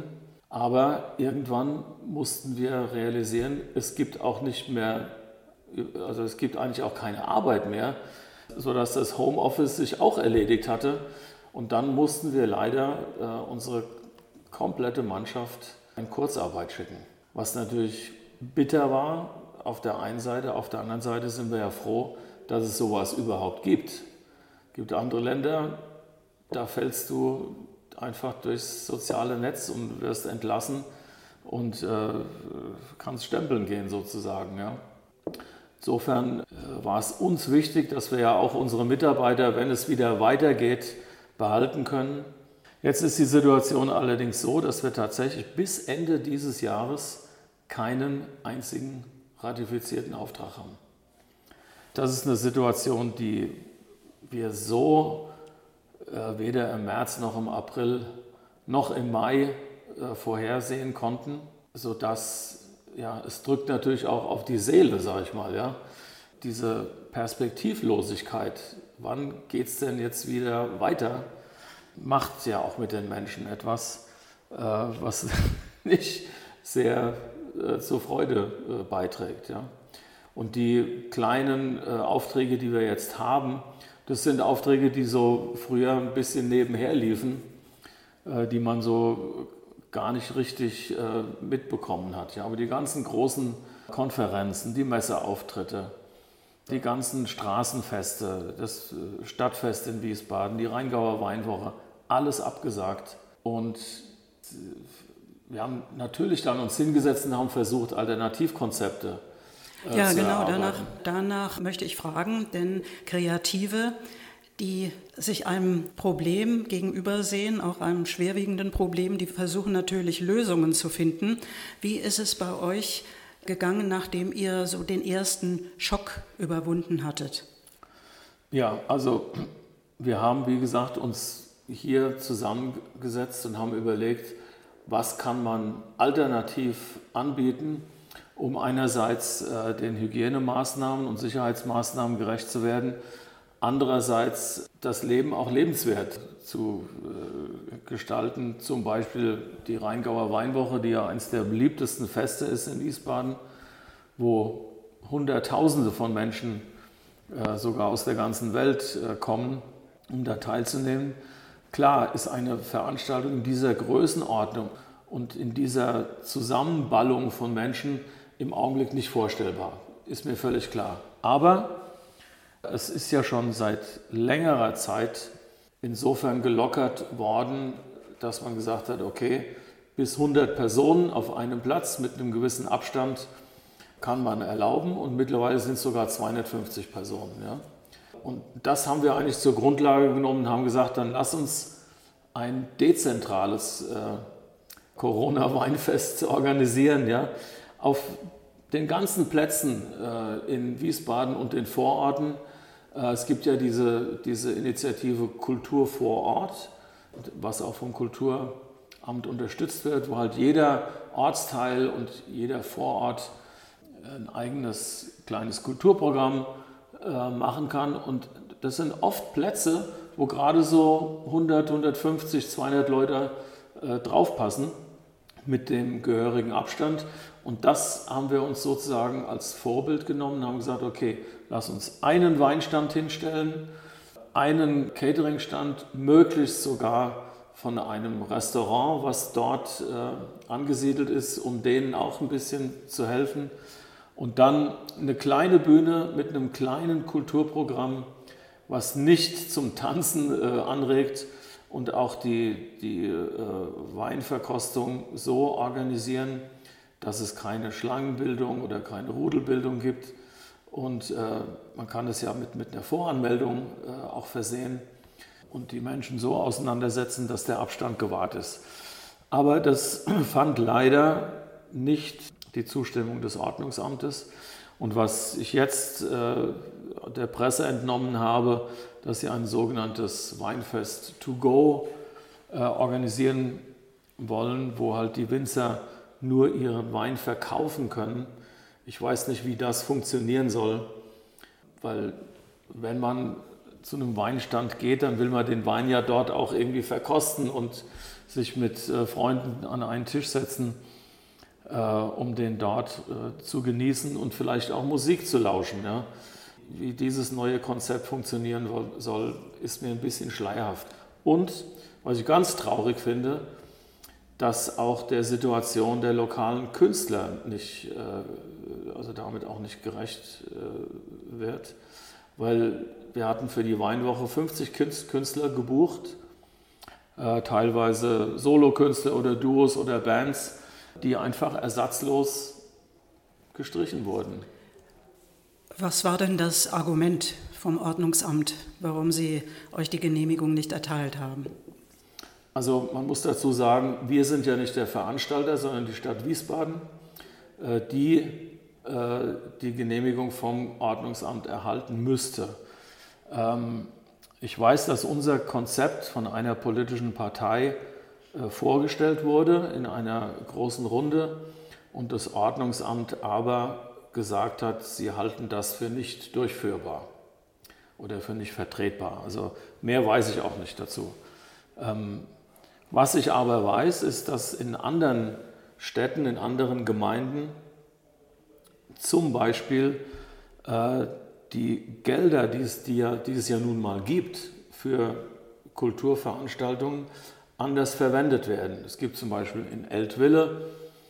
Aber irgendwann mussten wir realisieren, es gibt auch nicht mehr, also es gibt eigentlich auch keine Arbeit mehr, sodass das Homeoffice sich auch erledigt hatte. Und dann mussten wir leider unsere komplette Mannschaft in Kurzarbeit schicken, was natürlich bitter war auf der einen Seite. Auf der anderen Seite sind wir ja froh, dass es sowas überhaupt gibt. Es gibt andere Länder, da fällst du einfach durchs soziale Netz und wirst entlassen und kannst stempeln gehen sozusagen. Ja. Insofern war es uns wichtig, dass wir ja auch unsere Mitarbeiter, wenn es wieder weitergeht, behalten können. Jetzt ist die Situation allerdings so, dass wir tatsächlich bis Ende dieses Jahres keinen einzigen ratifizierten Auftrag haben. Das ist eine Situation, die wir so weder im März noch im April noch im Mai vorhersehen konnten, sodass es drückt natürlich auch auf die Seele, sage ich mal. Ja. Diese Perspektivlosigkeit, wann geht es denn jetzt wieder weiter, macht ja auch mit den Menschen etwas, was nicht sehr zur Freude beiträgt. Ja. Und die kleinen Aufträge, die wir jetzt haben, das sind Aufträge, die so früher ein bisschen nebenher liefen, die man so gar nicht richtig mitbekommen hat. Ja. Aber die ganzen großen Konferenzen, die Messeauftritte, die ganzen Straßenfeste, das Stadtfest in Wiesbaden, die Rheingauer Weinwoche, alles abgesagt. Und wir haben natürlich dann uns hingesetzt und haben versucht, Alternativkonzepte ja, zu genau, erarbeiten. danach möchte ich fragen, denn Kreative, die sich einem Problem gegenübersehen, auch einem schwerwiegenden Problem, die versuchen natürlich Lösungen zu finden. Wie ist es bei euch gegangen, nachdem ihr so den ersten Schock überwunden hattet? Ja, also wir haben, wie gesagt, uns hier zusammengesetzt und haben überlegt, was kann man alternativ anbieten, um einerseits den Hygienemaßnahmen und Sicherheitsmaßnahmen gerecht zu werden, andererseits das Leben auch lebenswert zu gestalten. Zum Beispiel die Rheingauer Weinwoche, die ja eines der beliebtesten Feste ist in Wiesbaden, wo Hunderttausende von Menschen sogar aus der ganzen Welt kommen, um da teilzunehmen. Klar ist eine Veranstaltung in dieser Größenordnung und in dieser Zusammenballung von Menschen im Augenblick nicht vorstellbar. Ist mir völlig klar. Aber es ist ja schon seit längerer Zeit insofern gelockert worden, dass man gesagt hat, okay, bis 100 Personen auf einem Platz mit einem gewissen Abstand kann man erlauben und mittlerweile sind es sogar 250 Personen. Ja. Und das haben wir eigentlich zur Grundlage genommen und haben gesagt, dann lass uns ein dezentrales Corona-Weinfest organisieren, ja, auf den ganzen Plätzen in Wiesbaden und den Vororten. Es gibt ja diese Initiative Kultur vor Ort, was auch vom Kulturamt unterstützt wird, wo halt jeder Ortsteil und jeder Vorort ein eigenes kleines Kulturprogramm machen kann. Und das sind oft Plätze, wo gerade so 100, 150, 200 Leute draufpassen mit dem gehörigen Abstand. Und das haben wir uns sozusagen als Vorbild genommen und haben gesagt, okay, lass uns einen Weinstand hinstellen, einen Cateringstand, möglichst sogar von einem Restaurant, was dort angesiedelt ist, um denen auch ein bisschen zu helfen. Und dann eine kleine Bühne mit einem kleinen Kulturprogramm, was nicht zum Tanzen anregt und auch die Weinverkostung so organisieren, dass es keine Schlangenbildung oder keine Rudelbildung gibt. Und man kann es ja mit einer Voranmeldung auch versehen und die Menschen so auseinandersetzen, dass der Abstand gewahrt ist. Aber das fand leider nicht die Zustimmung des Ordnungsamtes. Und was ich jetzt der Presse entnommen habe, dass sie ein sogenanntes Weinfest to go organisieren wollen, wo halt die Winzer nur ihren Wein verkaufen können. Ich weiß nicht, wie das funktionieren soll, weil wenn man zu einem Weinstand geht, dann will man den Wein ja dort auch irgendwie verkosten und sich mit Freunden an einen Tisch setzen, um den dort zu genießen und vielleicht auch Musik zu lauschen. Ja. Wie dieses neue Konzept funktionieren soll, ist mir ein bisschen schleierhaft. Und was ich ganz traurig finde, dass auch der Situation der lokalen Künstler nicht, also damit auch nicht gerecht wird, weil wir hatten für die Weinwoche 50 Künstler gebucht, teilweise Solokünstler oder Duos oder Bands, die einfach ersatzlos gestrichen wurden. Was war denn das Argument vom Ordnungsamt, warum Sie euch die Genehmigung nicht erteilt haben? Also man muss dazu sagen, wir sind ja nicht der Veranstalter, sondern die Stadt Wiesbaden, die die Genehmigung vom Ordnungsamt erhalten müsste. Ich weiß, dass unser Konzept von einer politischen Partei vorgestellt wurde in einer großen Runde und das Ordnungsamt aber gesagt hat, sie halten das für nicht durchführbar oder für nicht vertretbar. Also mehr weiß ich auch nicht dazu. Was ich aber weiß, ist, dass in anderen Städten, in anderen Gemeinden zum Beispiel die Gelder, die es ja nun mal gibt für Kulturveranstaltungen, anders verwendet werden. Es gibt zum Beispiel in Eltville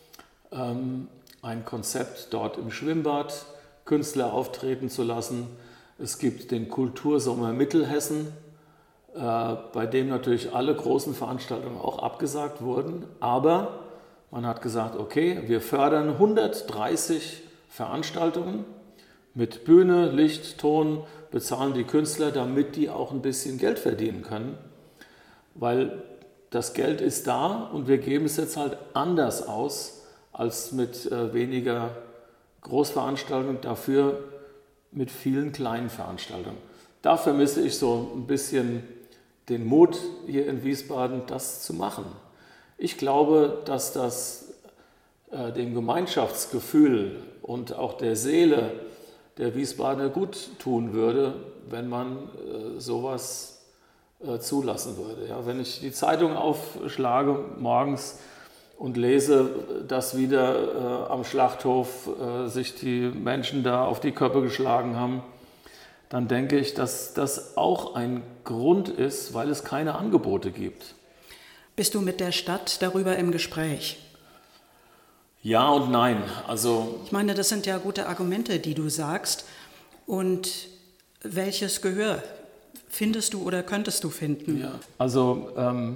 ein Konzept, dort im Schwimmbad Künstler auftreten zu lassen. Es gibt den Kultursommer Mittelhessen, bei dem natürlich alle großen Veranstaltungen auch abgesagt wurden. Aber man hat gesagt, okay, wir fördern 130 Veranstaltungen mit Bühne, Licht, Ton, bezahlen die Künstler, damit die auch ein bisschen Geld verdienen können. Weil das Geld ist da und wir geben es jetzt halt anders aus als mit weniger Großveranstaltungen, dafür mit vielen kleinen Veranstaltungen. Da vermisse ich so ein bisschen den Mut hier in Wiesbaden, das zu machen. Ich glaube, dass das dem Gemeinschaftsgefühl und auch der Seele der Wiesbadener gut tun würde, wenn man sowas zulassen würde. Ja, wenn ich die Zeitung aufschlage morgens und lese, dass wieder am Schlachthof sich die Menschen da auf die Köpfe geschlagen haben, dann denke ich, dass das auch ein Grund ist, weil es keine Angebote gibt. Bist du mit der Stadt darüber im Gespräch? Ja und nein. Also ich meine, das sind ja gute Argumente, die du sagst. Und welches Gehör findest du oder könntest du finden? Ja, also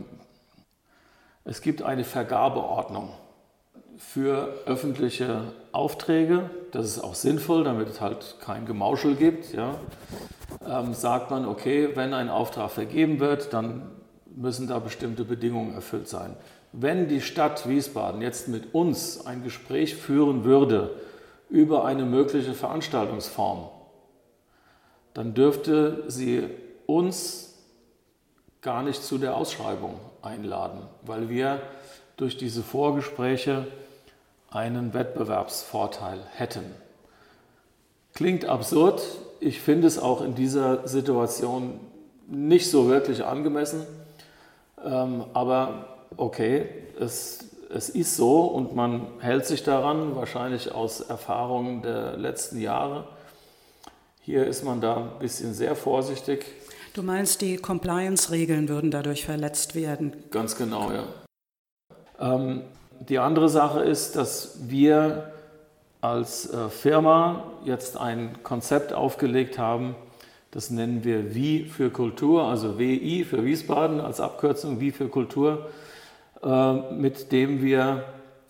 es gibt eine Vergabeordnung für öffentliche Aufträge. Das ist auch sinnvoll, damit es halt kein Gemauschel gibt. Ja. Sagt man, okay, wenn ein Auftrag vergeben wird, dann müssen da bestimmte Bedingungen erfüllt sein. Wenn die Stadt Wiesbaden jetzt mit uns ein Gespräch führen würde über eine mögliche Veranstaltungsform, dann dürfte sie uns gar nicht zu der Ausschreibung einladen, weil wir durch diese Vorgespräche einen Wettbewerbsvorteil hätten. Klingt absurd, ich finde es auch in dieser Situation nicht so wirklich angemessen, aber okay, es ist so und man hält sich daran, wahrscheinlich aus Erfahrungen der letzten Jahre. Hier ist man da ein bisschen sehr vorsichtig. Du meinst, die Compliance-Regeln würden dadurch verletzt werden? Ganz genau, ja. Die andere Sache ist, dass wir als Firma jetzt ein Konzept aufgelegt haben, das nennen wir Wie für Kultur, also WI für Wiesbaden als Abkürzung, Wie für Kultur, mit dem wir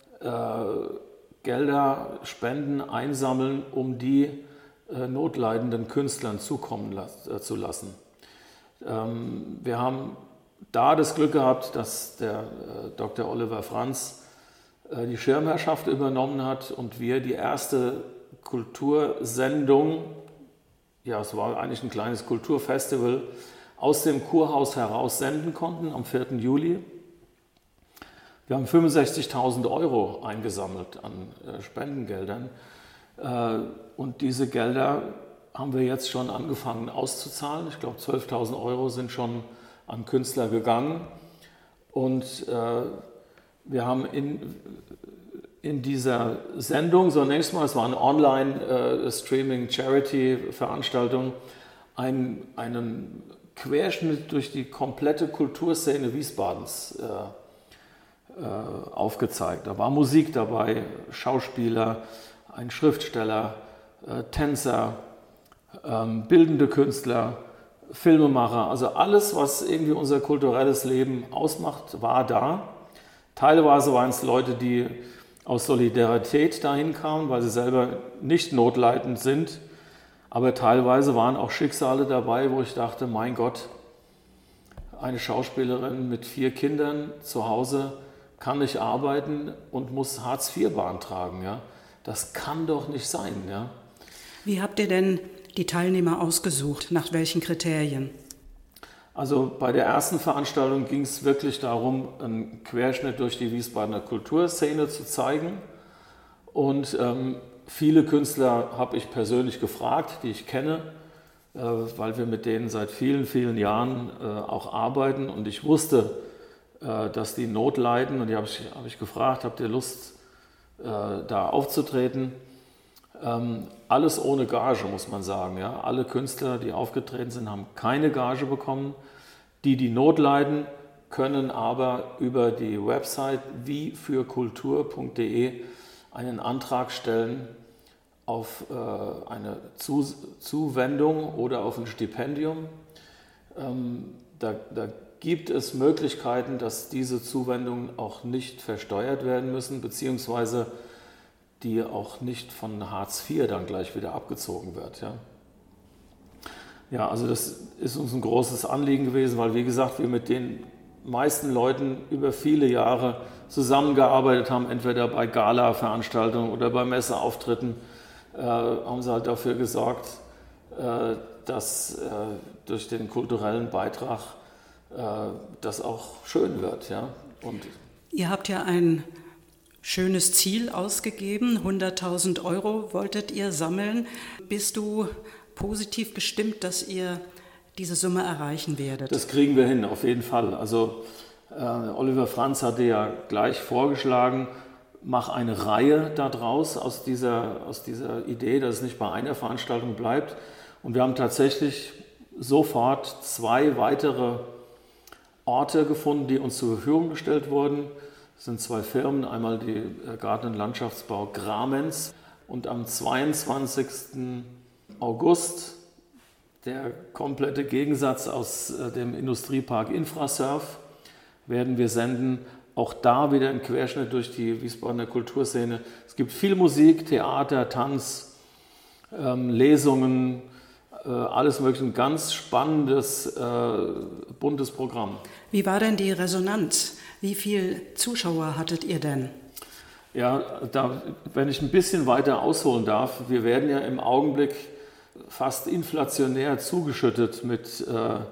Gelder, Spenden einsammeln, um die notleidenden Künstlern zukommen zu lassen. Wir haben da das Glück gehabt, dass der Dr. Oliver Franz die Schirmherrschaft übernommen hat und wir die erste Kultursendung, ja, es war eigentlich ein kleines Kulturfestival, aus dem Kurhaus heraus senden konnten am 4. Juli. Wir haben 65.000 € eingesammelt an Spendengeldern und diese Gelder haben wir jetzt schon angefangen auszuzahlen. Ich glaube, 12.000 € sind schon an Künstler gegangen Und wir haben in dieser Sendung, zunächst mal, es war eine Online-Streaming-Charity-Veranstaltung, einen Querschnitt durch die komplette Kulturszene Wiesbadens aufgezeigt. Da war Musik dabei, Schauspieler, ein Schriftsteller, Tänzer, bildende Künstler, Filmemacher, also alles, was irgendwie unser kulturelles Leben ausmacht, war da. Teilweise waren es Leute, die aus Solidarität dahin kamen, weil sie selber nicht notleidend sind. Aber teilweise waren auch Schicksale dabei, wo ich dachte, mein Gott, eine Schauspielerin mit 4 Kindern zu Hause kann nicht arbeiten und muss Hartz IV beantragen. Ja? Das kann doch nicht sein. Ja? Wie habt ihr denn die Teilnehmer ausgesucht? Nach welchen Kriterien? Also bei der ersten Veranstaltung ging es wirklich darum, einen Querschnitt durch die Wiesbadener Kulturszene zu zeigen. Und viele Künstler habe ich persönlich gefragt, die ich kenne, weil wir mit denen seit vielen, vielen Jahren auch arbeiten. Und ich wusste, dass die Not leiden. Und die habe ich gefragt, habt ihr Lust, da aufzutreten? Alles ohne Gage, muss man sagen. Ja? Alle Künstler, die aufgetreten sind, haben keine Gage bekommen. Die Not leiden, können aber über die Website wiefürkultur.de einen Antrag stellen auf eine Zuwendung oder auf ein Stipendium. Da gibt es Möglichkeiten, dass diese Zuwendungen auch nicht versteuert werden müssen, beziehungsweise die auch nicht von Hartz IV dann gleich wieder abgezogen wird. Ja, also das ist uns ein großes Anliegen gewesen, weil, wie gesagt, wir mit den meisten Leuten über viele Jahre zusammengearbeitet haben, entweder bei Gala-Veranstaltungen oder bei Messeauftritten, haben sie halt dafür gesorgt, dass durch den kulturellen Beitrag das auch schön wird. Ja? Und ihr habt ja ein schönes Ziel ausgegeben, 100.000 € wolltet ihr sammeln. Bist du positiv bestimmt, dass ihr diese Summe erreichen werdet? Das kriegen wir hin, auf jeden Fall. Also Oliver Franz hatte ja gleich vorgeschlagen, mach eine Reihe daraus aus dieser Idee, dass es nicht bei einer Veranstaltung bleibt. Und wir haben tatsächlich sofort 2 weitere Orte gefunden, die uns zur Verfügung gestellt wurden. Das sind 2 Firmen, einmal die Garten- und Landschaftsbau Gramenz und am 22. August der komplette Gegensatz aus dem Industriepark Infrasurf werden wir senden. Auch da wieder ein Querschnitt durch die Wiesbadener Kulturszene. Es gibt viel Musik, Theater, Tanz, Lesungen, alles mögliche. Ein ganz spannendes, buntes Programm. Wie war denn die Resonanz? Wie viele Zuschauer hattet ihr denn? Ja, wenn ich ein bisschen weiter ausholen darf, wir werden ja im Augenblick fast inflationär zugeschüttet mit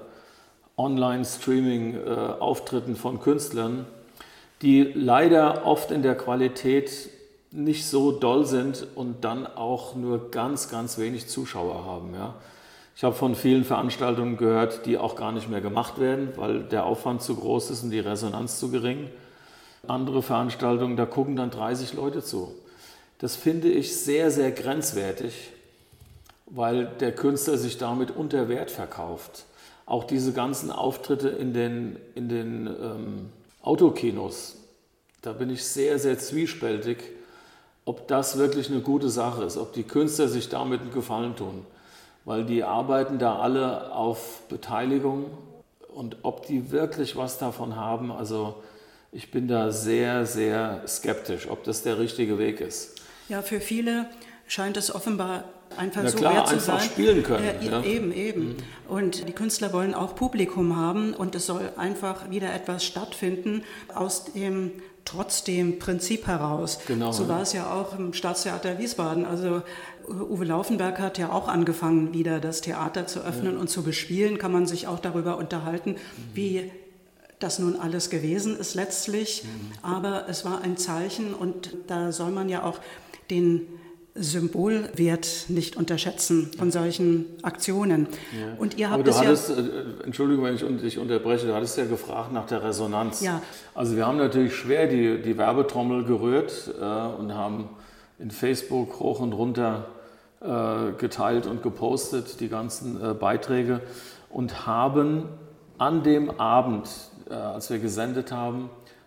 Online-Streaming-Auftritten von Künstlern, die leider oft in der Qualität nicht so doll sind und dann auch nur ganz, ganz wenig Zuschauer haben. Ja. Ich habe von vielen Veranstaltungen gehört, die auch gar nicht mehr gemacht werden, weil der Aufwand zu groß ist und die Resonanz zu gering. Andere Veranstaltungen, da gucken dann 30 Leute zu. Das finde ich sehr, sehr grenzwertig, weil der Künstler sich damit unter Wert verkauft. Auch diese ganzen Auftritte in den Autokinos, da bin ich sehr, sehr zwiespältig, ob das wirklich eine gute Sache ist, ob die Künstler sich damit einen Gefallen tun. Weil die arbeiten da alle auf Beteiligung und ob die wirklich was davon haben, also ich bin da sehr, sehr skeptisch, ob das der richtige Weg ist. Ja, für viele scheint es offenbar einfach so klar, wert zu einfach sein. Spielen können. Ja. Eben. Und die Künstler wollen auch Publikum haben und es soll einfach wieder etwas stattfinden aus dem trotzdem Prinzip heraus. Genau, so war es ja auch im Staatstheater Wiesbaden. Also Uwe Laufenberg hat ja auch angefangen, wieder das Theater zu öffnen und zu bespielen. Kann man sich auch darüber unterhalten, wie das nun alles gewesen ist letztlich. Aber es war ein Zeichen und da soll man ja auch den Symbolwert nicht unterschätzen von solchen Aktionen. Ja. Und ihr Aber habt du es hattest, Entschuldigung, wenn ich dich unterbreche, du hattest ja gefragt nach der Resonanz. Ja. Also wir haben natürlich schwer die Werbetrommel gerührt und haben in Facebook hoch und runter geteilt und gepostet, die ganzen Beiträge, und haben an dem Abend, als wir gesendet haben,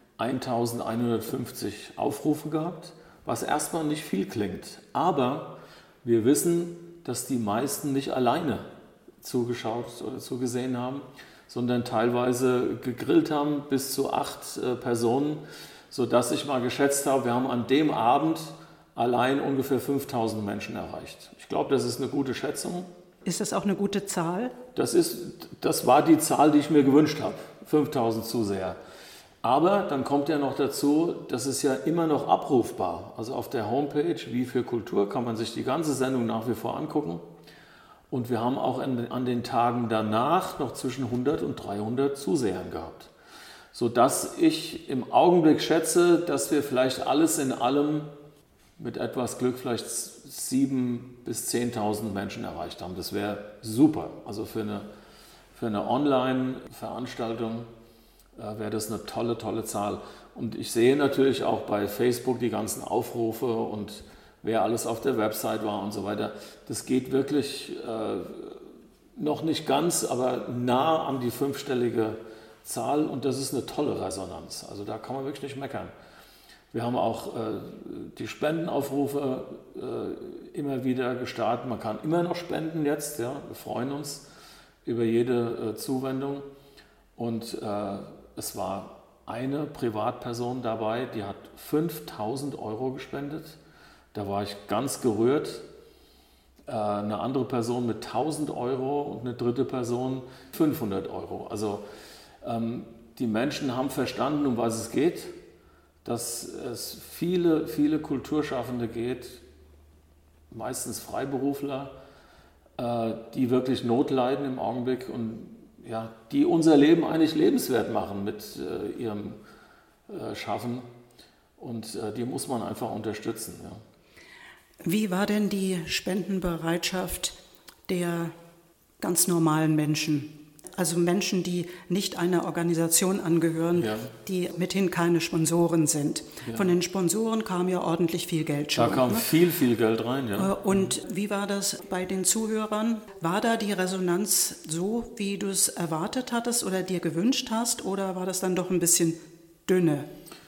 1150 Aufrufe gehabt, was erstmal nicht viel klingt. Aber wir wissen, dass die meisten nicht alleine zugeschaut oder zugesehen haben, sondern teilweise gegrillt haben, bis zu 8 Personen, sodass ich mal geschätzt habe, wir haben an dem Abend allein ungefähr 5000 Menschen erreicht. Ich glaube, das ist eine gute Schätzung. Ist das auch eine gute Zahl? Das war die Zahl, die ich mir gewünscht habe, 5000 Zuseher. Aber dann kommt ja noch dazu, das ist ja immer noch abrufbar. Also auf der Homepage Wie für Kultur kann man sich die ganze Sendung nach wie vor angucken. Und wir haben auch an den Tagen danach noch zwischen 100 und 300 Zusehern gehabt. Sodass ich im Augenblick schätze, dass wir vielleicht alles in allem mit etwas Glück vielleicht 7.000 bis 10.000 Menschen erreicht haben. Das wäre super. Also für eine Online-Veranstaltung wäre das eine tolle, tolle Zahl. Und ich sehe natürlich auch bei Facebook die ganzen Aufrufe und wer alles auf der Website war und so weiter. Das geht wirklich noch nicht ganz, aber nah an die 5-stellige Zahl, und das ist eine tolle Resonanz. Also da kann man wirklich nicht meckern. Wir haben auch die Spendenaufrufe immer wieder gestartet. Man kann immer noch spenden jetzt. Ja? Wir freuen uns über jede Zuwendung. Und es war eine Privatperson dabei, die hat 5.000 Euro gespendet. Da war ich ganz gerührt. Eine andere Person mit 1.000 Euro und eine dritte Person 500 Euro. Also die Menschen haben verstanden, um was es geht, dass es viele, viele Kulturschaffende geht, meistens Freiberufler, die wirklich Not leiden im Augenblick und ja, die unser Leben eigentlich lebenswert machen mit ihrem Schaffen, und die muss man einfach unterstützen. Ja. Wie war denn die Spendenbereitschaft der ganz normalen Menschen? Also Menschen, die nicht einer Organisation angehören, ja, die mithin keine Sponsoren sind. Ja. Von den Sponsoren kam ja ordentlich viel Geld schon. Da kam viel, viel Geld rein, ja. Und wie war das bei den Zuhörern? War da die Resonanz so, wie du es erwartet hattest oder dir gewünscht hast, oder war das dann doch ein bisschen dünne?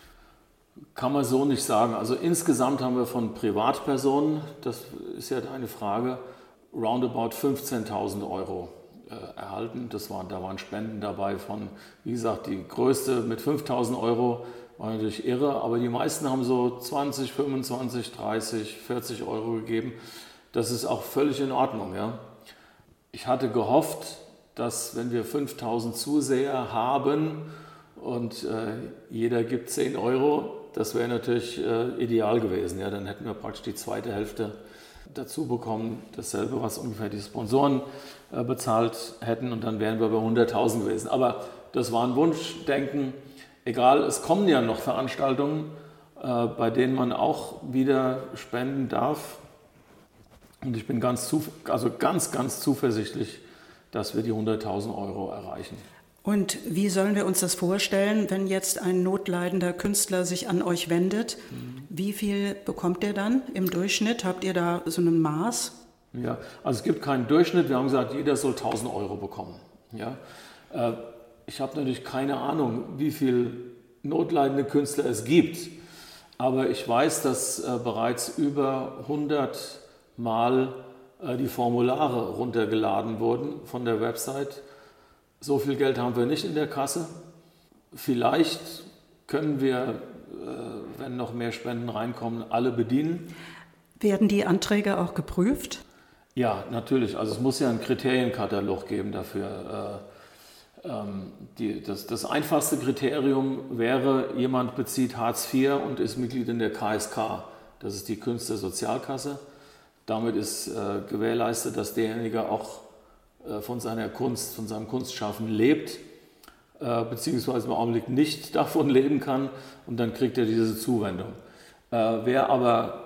Kann man so nicht sagen. Also insgesamt haben wir von Privatpersonen, das ist ja eine Frage, roundabout 15.000 Euro erhalten. Da waren Spenden dabei von, wie gesagt, die größte mit 5.000 Euro war natürlich irre, aber die meisten haben so 20, 25, 30, 40 Euro gegeben. Das ist auch völlig in Ordnung. Ja. Ich hatte gehofft, dass wenn wir 5.000 Zuseher haben und jeder gibt 10 Euro, das wäre natürlich ideal gewesen. Ja. Dann hätten wir praktisch die zweite Hälfte dazu bekommen, dasselbe, was ungefähr die Sponsoren bezahlt hätten, und dann wären wir bei 100.000 gewesen. Aber das war ein Wunschdenken. Egal, es kommen ja noch Veranstaltungen, bei denen man auch wieder spenden darf. Und ich bin ganz zuversichtlich, dass wir die 100.000 Euro erreichen. Und wie sollen wir uns das vorstellen, wenn jetzt ein notleidender Künstler sich an euch wendet? Wie viel bekommt er dann im Durchschnitt? Habt ihr da so ein Maß? Ja, also es gibt keinen Durchschnitt. Wir haben gesagt, jeder soll 1.000 Euro bekommen. Ja? Ich habe natürlich keine Ahnung, wie viele notleidende Künstler es gibt. Aber ich weiß, dass bereits über 100 Mal die Formulare runtergeladen wurden von der Website. So viel Geld haben wir nicht in der Kasse. Vielleicht können wir, wenn noch mehr Spenden reinkommen, alle bedienen. Werden die Anträge auch geprüft? Ja, natürlich. Also es muss ja einen Kriterienkatalog geben dafür. Das einfachste Kriterium wäre, jemand bezieht Hartz IV und ist Mitglied in der KSK. Das ist die Künstlersozialkasse. Damit ist gewährleistet, dass derjenige auch von seiner Kunst, von seinem Kunstschaffen lebt, beziehungsweise im Augenblick nicht davon leben kann, und dann kriegt er diese Zuwendung. Wer aber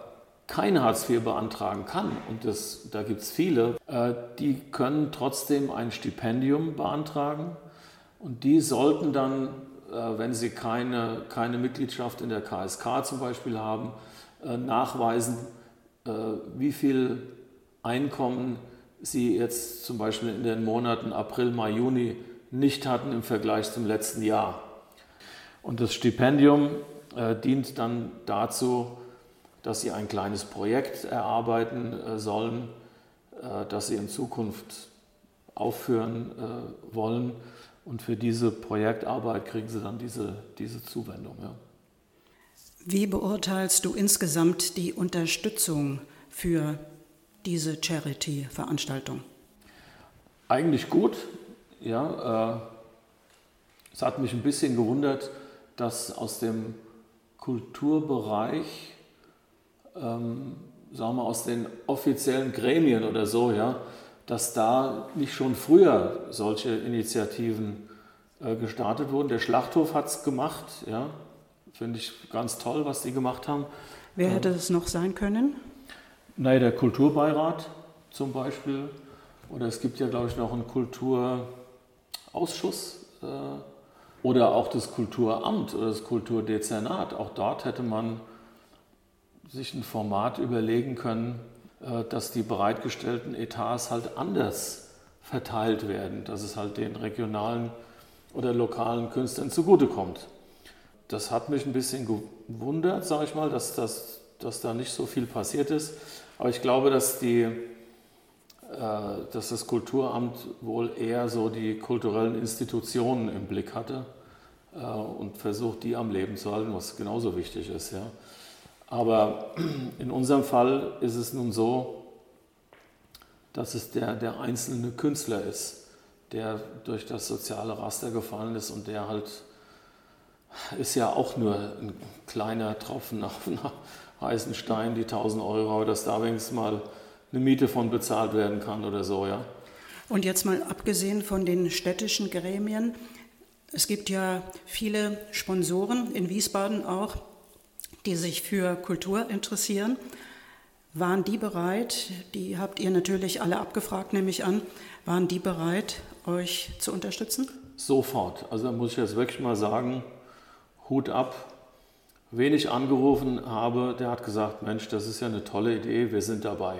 kein Hartz IV beantragen kann, und da gibt es viele, die können trotzdem ein Stipendium beantragen, und die sollten dann, wenn sie keine Mitgliedschaft in der KSK zum Beispiel haben, nachweisen, wie viel Einkommen sie jetzt zum Beispiel in den Monaten April, Mai, Juni nicht hatten im Vergleich zum letzten Jahr. Und das Stipendium dient dann dazu, dass sie ein kleines Projekt erarbeiten sollen, das sie in Zukunft aufführen wollen. Und für diese Projektarbeit kriegen sie dann diese Zuwendung. Ja. Wie beurteilst du insgesamt die Unterstützung für diese Charity-Veranstaltung? Eigentlich gut. Ja, es hat mich ein bisschen gewundert, dass aus dem Kulturbereich, sagen wir aus den offiziellen Gremien oder so, ja, dass da nicht schon früher solche Initiativen gestartet wurden. Der Schlachthof hat es gemacht, ja, finde ich ganz toll, was die gemacht haben. Wer hätte es noch sein können? Naja, der Kulturbeirat zum Beispiel, oder es gibt ja, glaube ich, noch einen Kulturausschuss oder auch das Kulturamt oder das Kulturdezernat. Auch dort hätte man sich ein Format überlegen können, dass die bereitgestellten Etats halt anders verteilt werden, dass es halt den regionalen oder lokalen Künstlern zugutekommt. Das hat mich ein bisschen gewundert, sage ich mal, dass da nicht so viel passiert ist. Aber ich glaube, dass das Kulturamt wohl eher so die kulturellen Institutionen im Blick hatte und versucht, die am Leben zu halten, was genauso wichtig ist. Ja. Aber in unserem Fall ist es nun so, dass es der einzelne Künstler ist, der durch das soziale Raster gefallen ist, und der halt ist ja auch nur ein kleiner Tropfen auf einer heißen Stein, die 1.000 Euro, dass da wenigstens mal eine Miete von bezahlt werden kann oder so, ja. Und jetzt mal abgesehen von den städtischen Gremien, es gibt ja viele Sponsoren, in Wiesbaden auch, die sich für Kultur interessieren. Waren die bereit, die habt ihr natürlich alle abgefragt, nehme ich an, waren die bereit, euch zu unterstützen? Sofort. Also da muss ich jetzt wirklich mal sagen, Hut ab. Wen ich angerufen habe, der hat gesagt, Mensch, das ist ja eine tolle Idee, wir sind dabei.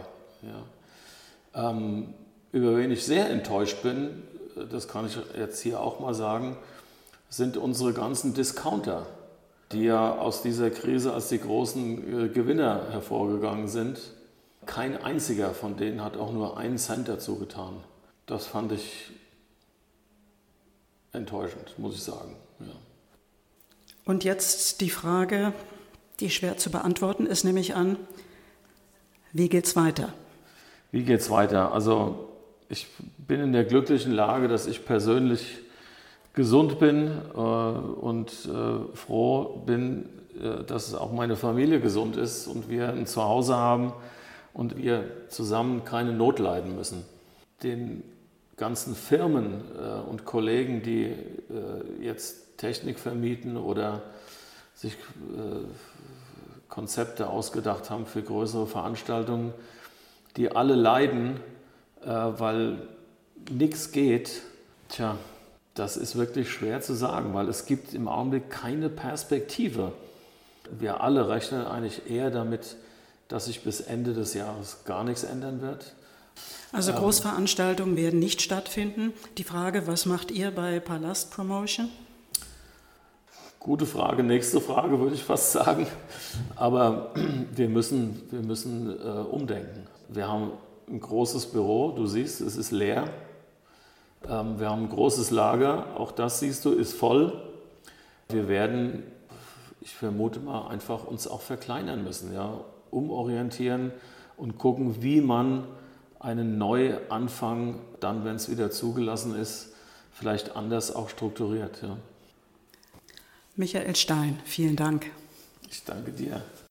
Ja. Über wen ich sehr enttäuscht bin, das kann ich jetzt hier auch mal sagen, sind unsere ganzen Discounter, die ja aus dieser Krise als die großen Gewinner hervorgegangen sind. Kein einziger von denen hat auch nur einen Cent dazu getan. Das fand ich enttäuschend, muss ich sagen. Ja. Und jetzt die Frage, die schwer zu beantworten ist, nehme ich an, wie geht's weiter? Wie geht's weiter? Also ich bin in der glücklichen Lage, dass ich persönlich gesund bin und froh bin, dass auch meine Familie gesund ist und wir ein Zuhause haben und wir zusammen keine Not leiden müssen. Den ganzen Firmen und Kollegen, die jetzt Technik vermieten oder sich Konzepte ausgedacht haben für größere Veranstaltungen, die alle leiden, weil nichts geht, tja, das ist wirklich schwer zu sagen, weil es gibt im Augenblick keine Perspektive. Wir alle rechnen eigentlich eher damit, dass sich bis Ende des Jahres gar nichts ändern wird. Also Großveranstaltungen werden nicht stattfinden. Die Frage, was macht ihr bei Palast Promotion? Gute Frage, nächste Frage würde ich fast sagen. Aber wir müssen umdenken. Wir haben ein großes Büro, du siehst, es ist leer. Wir haben ein großes Lager, auch das siehst du, ist voll. Wir werden, ich vermute mal, einfach uns auch verkleinern müssen, ja, umorientieren und gucken, wie man einen Neuanfang, dann, wenn es wieder zugelassen ist, vielleicht anders auch strukturiert. Ja. Michael Stein, vielen Dank. Ich danke dir.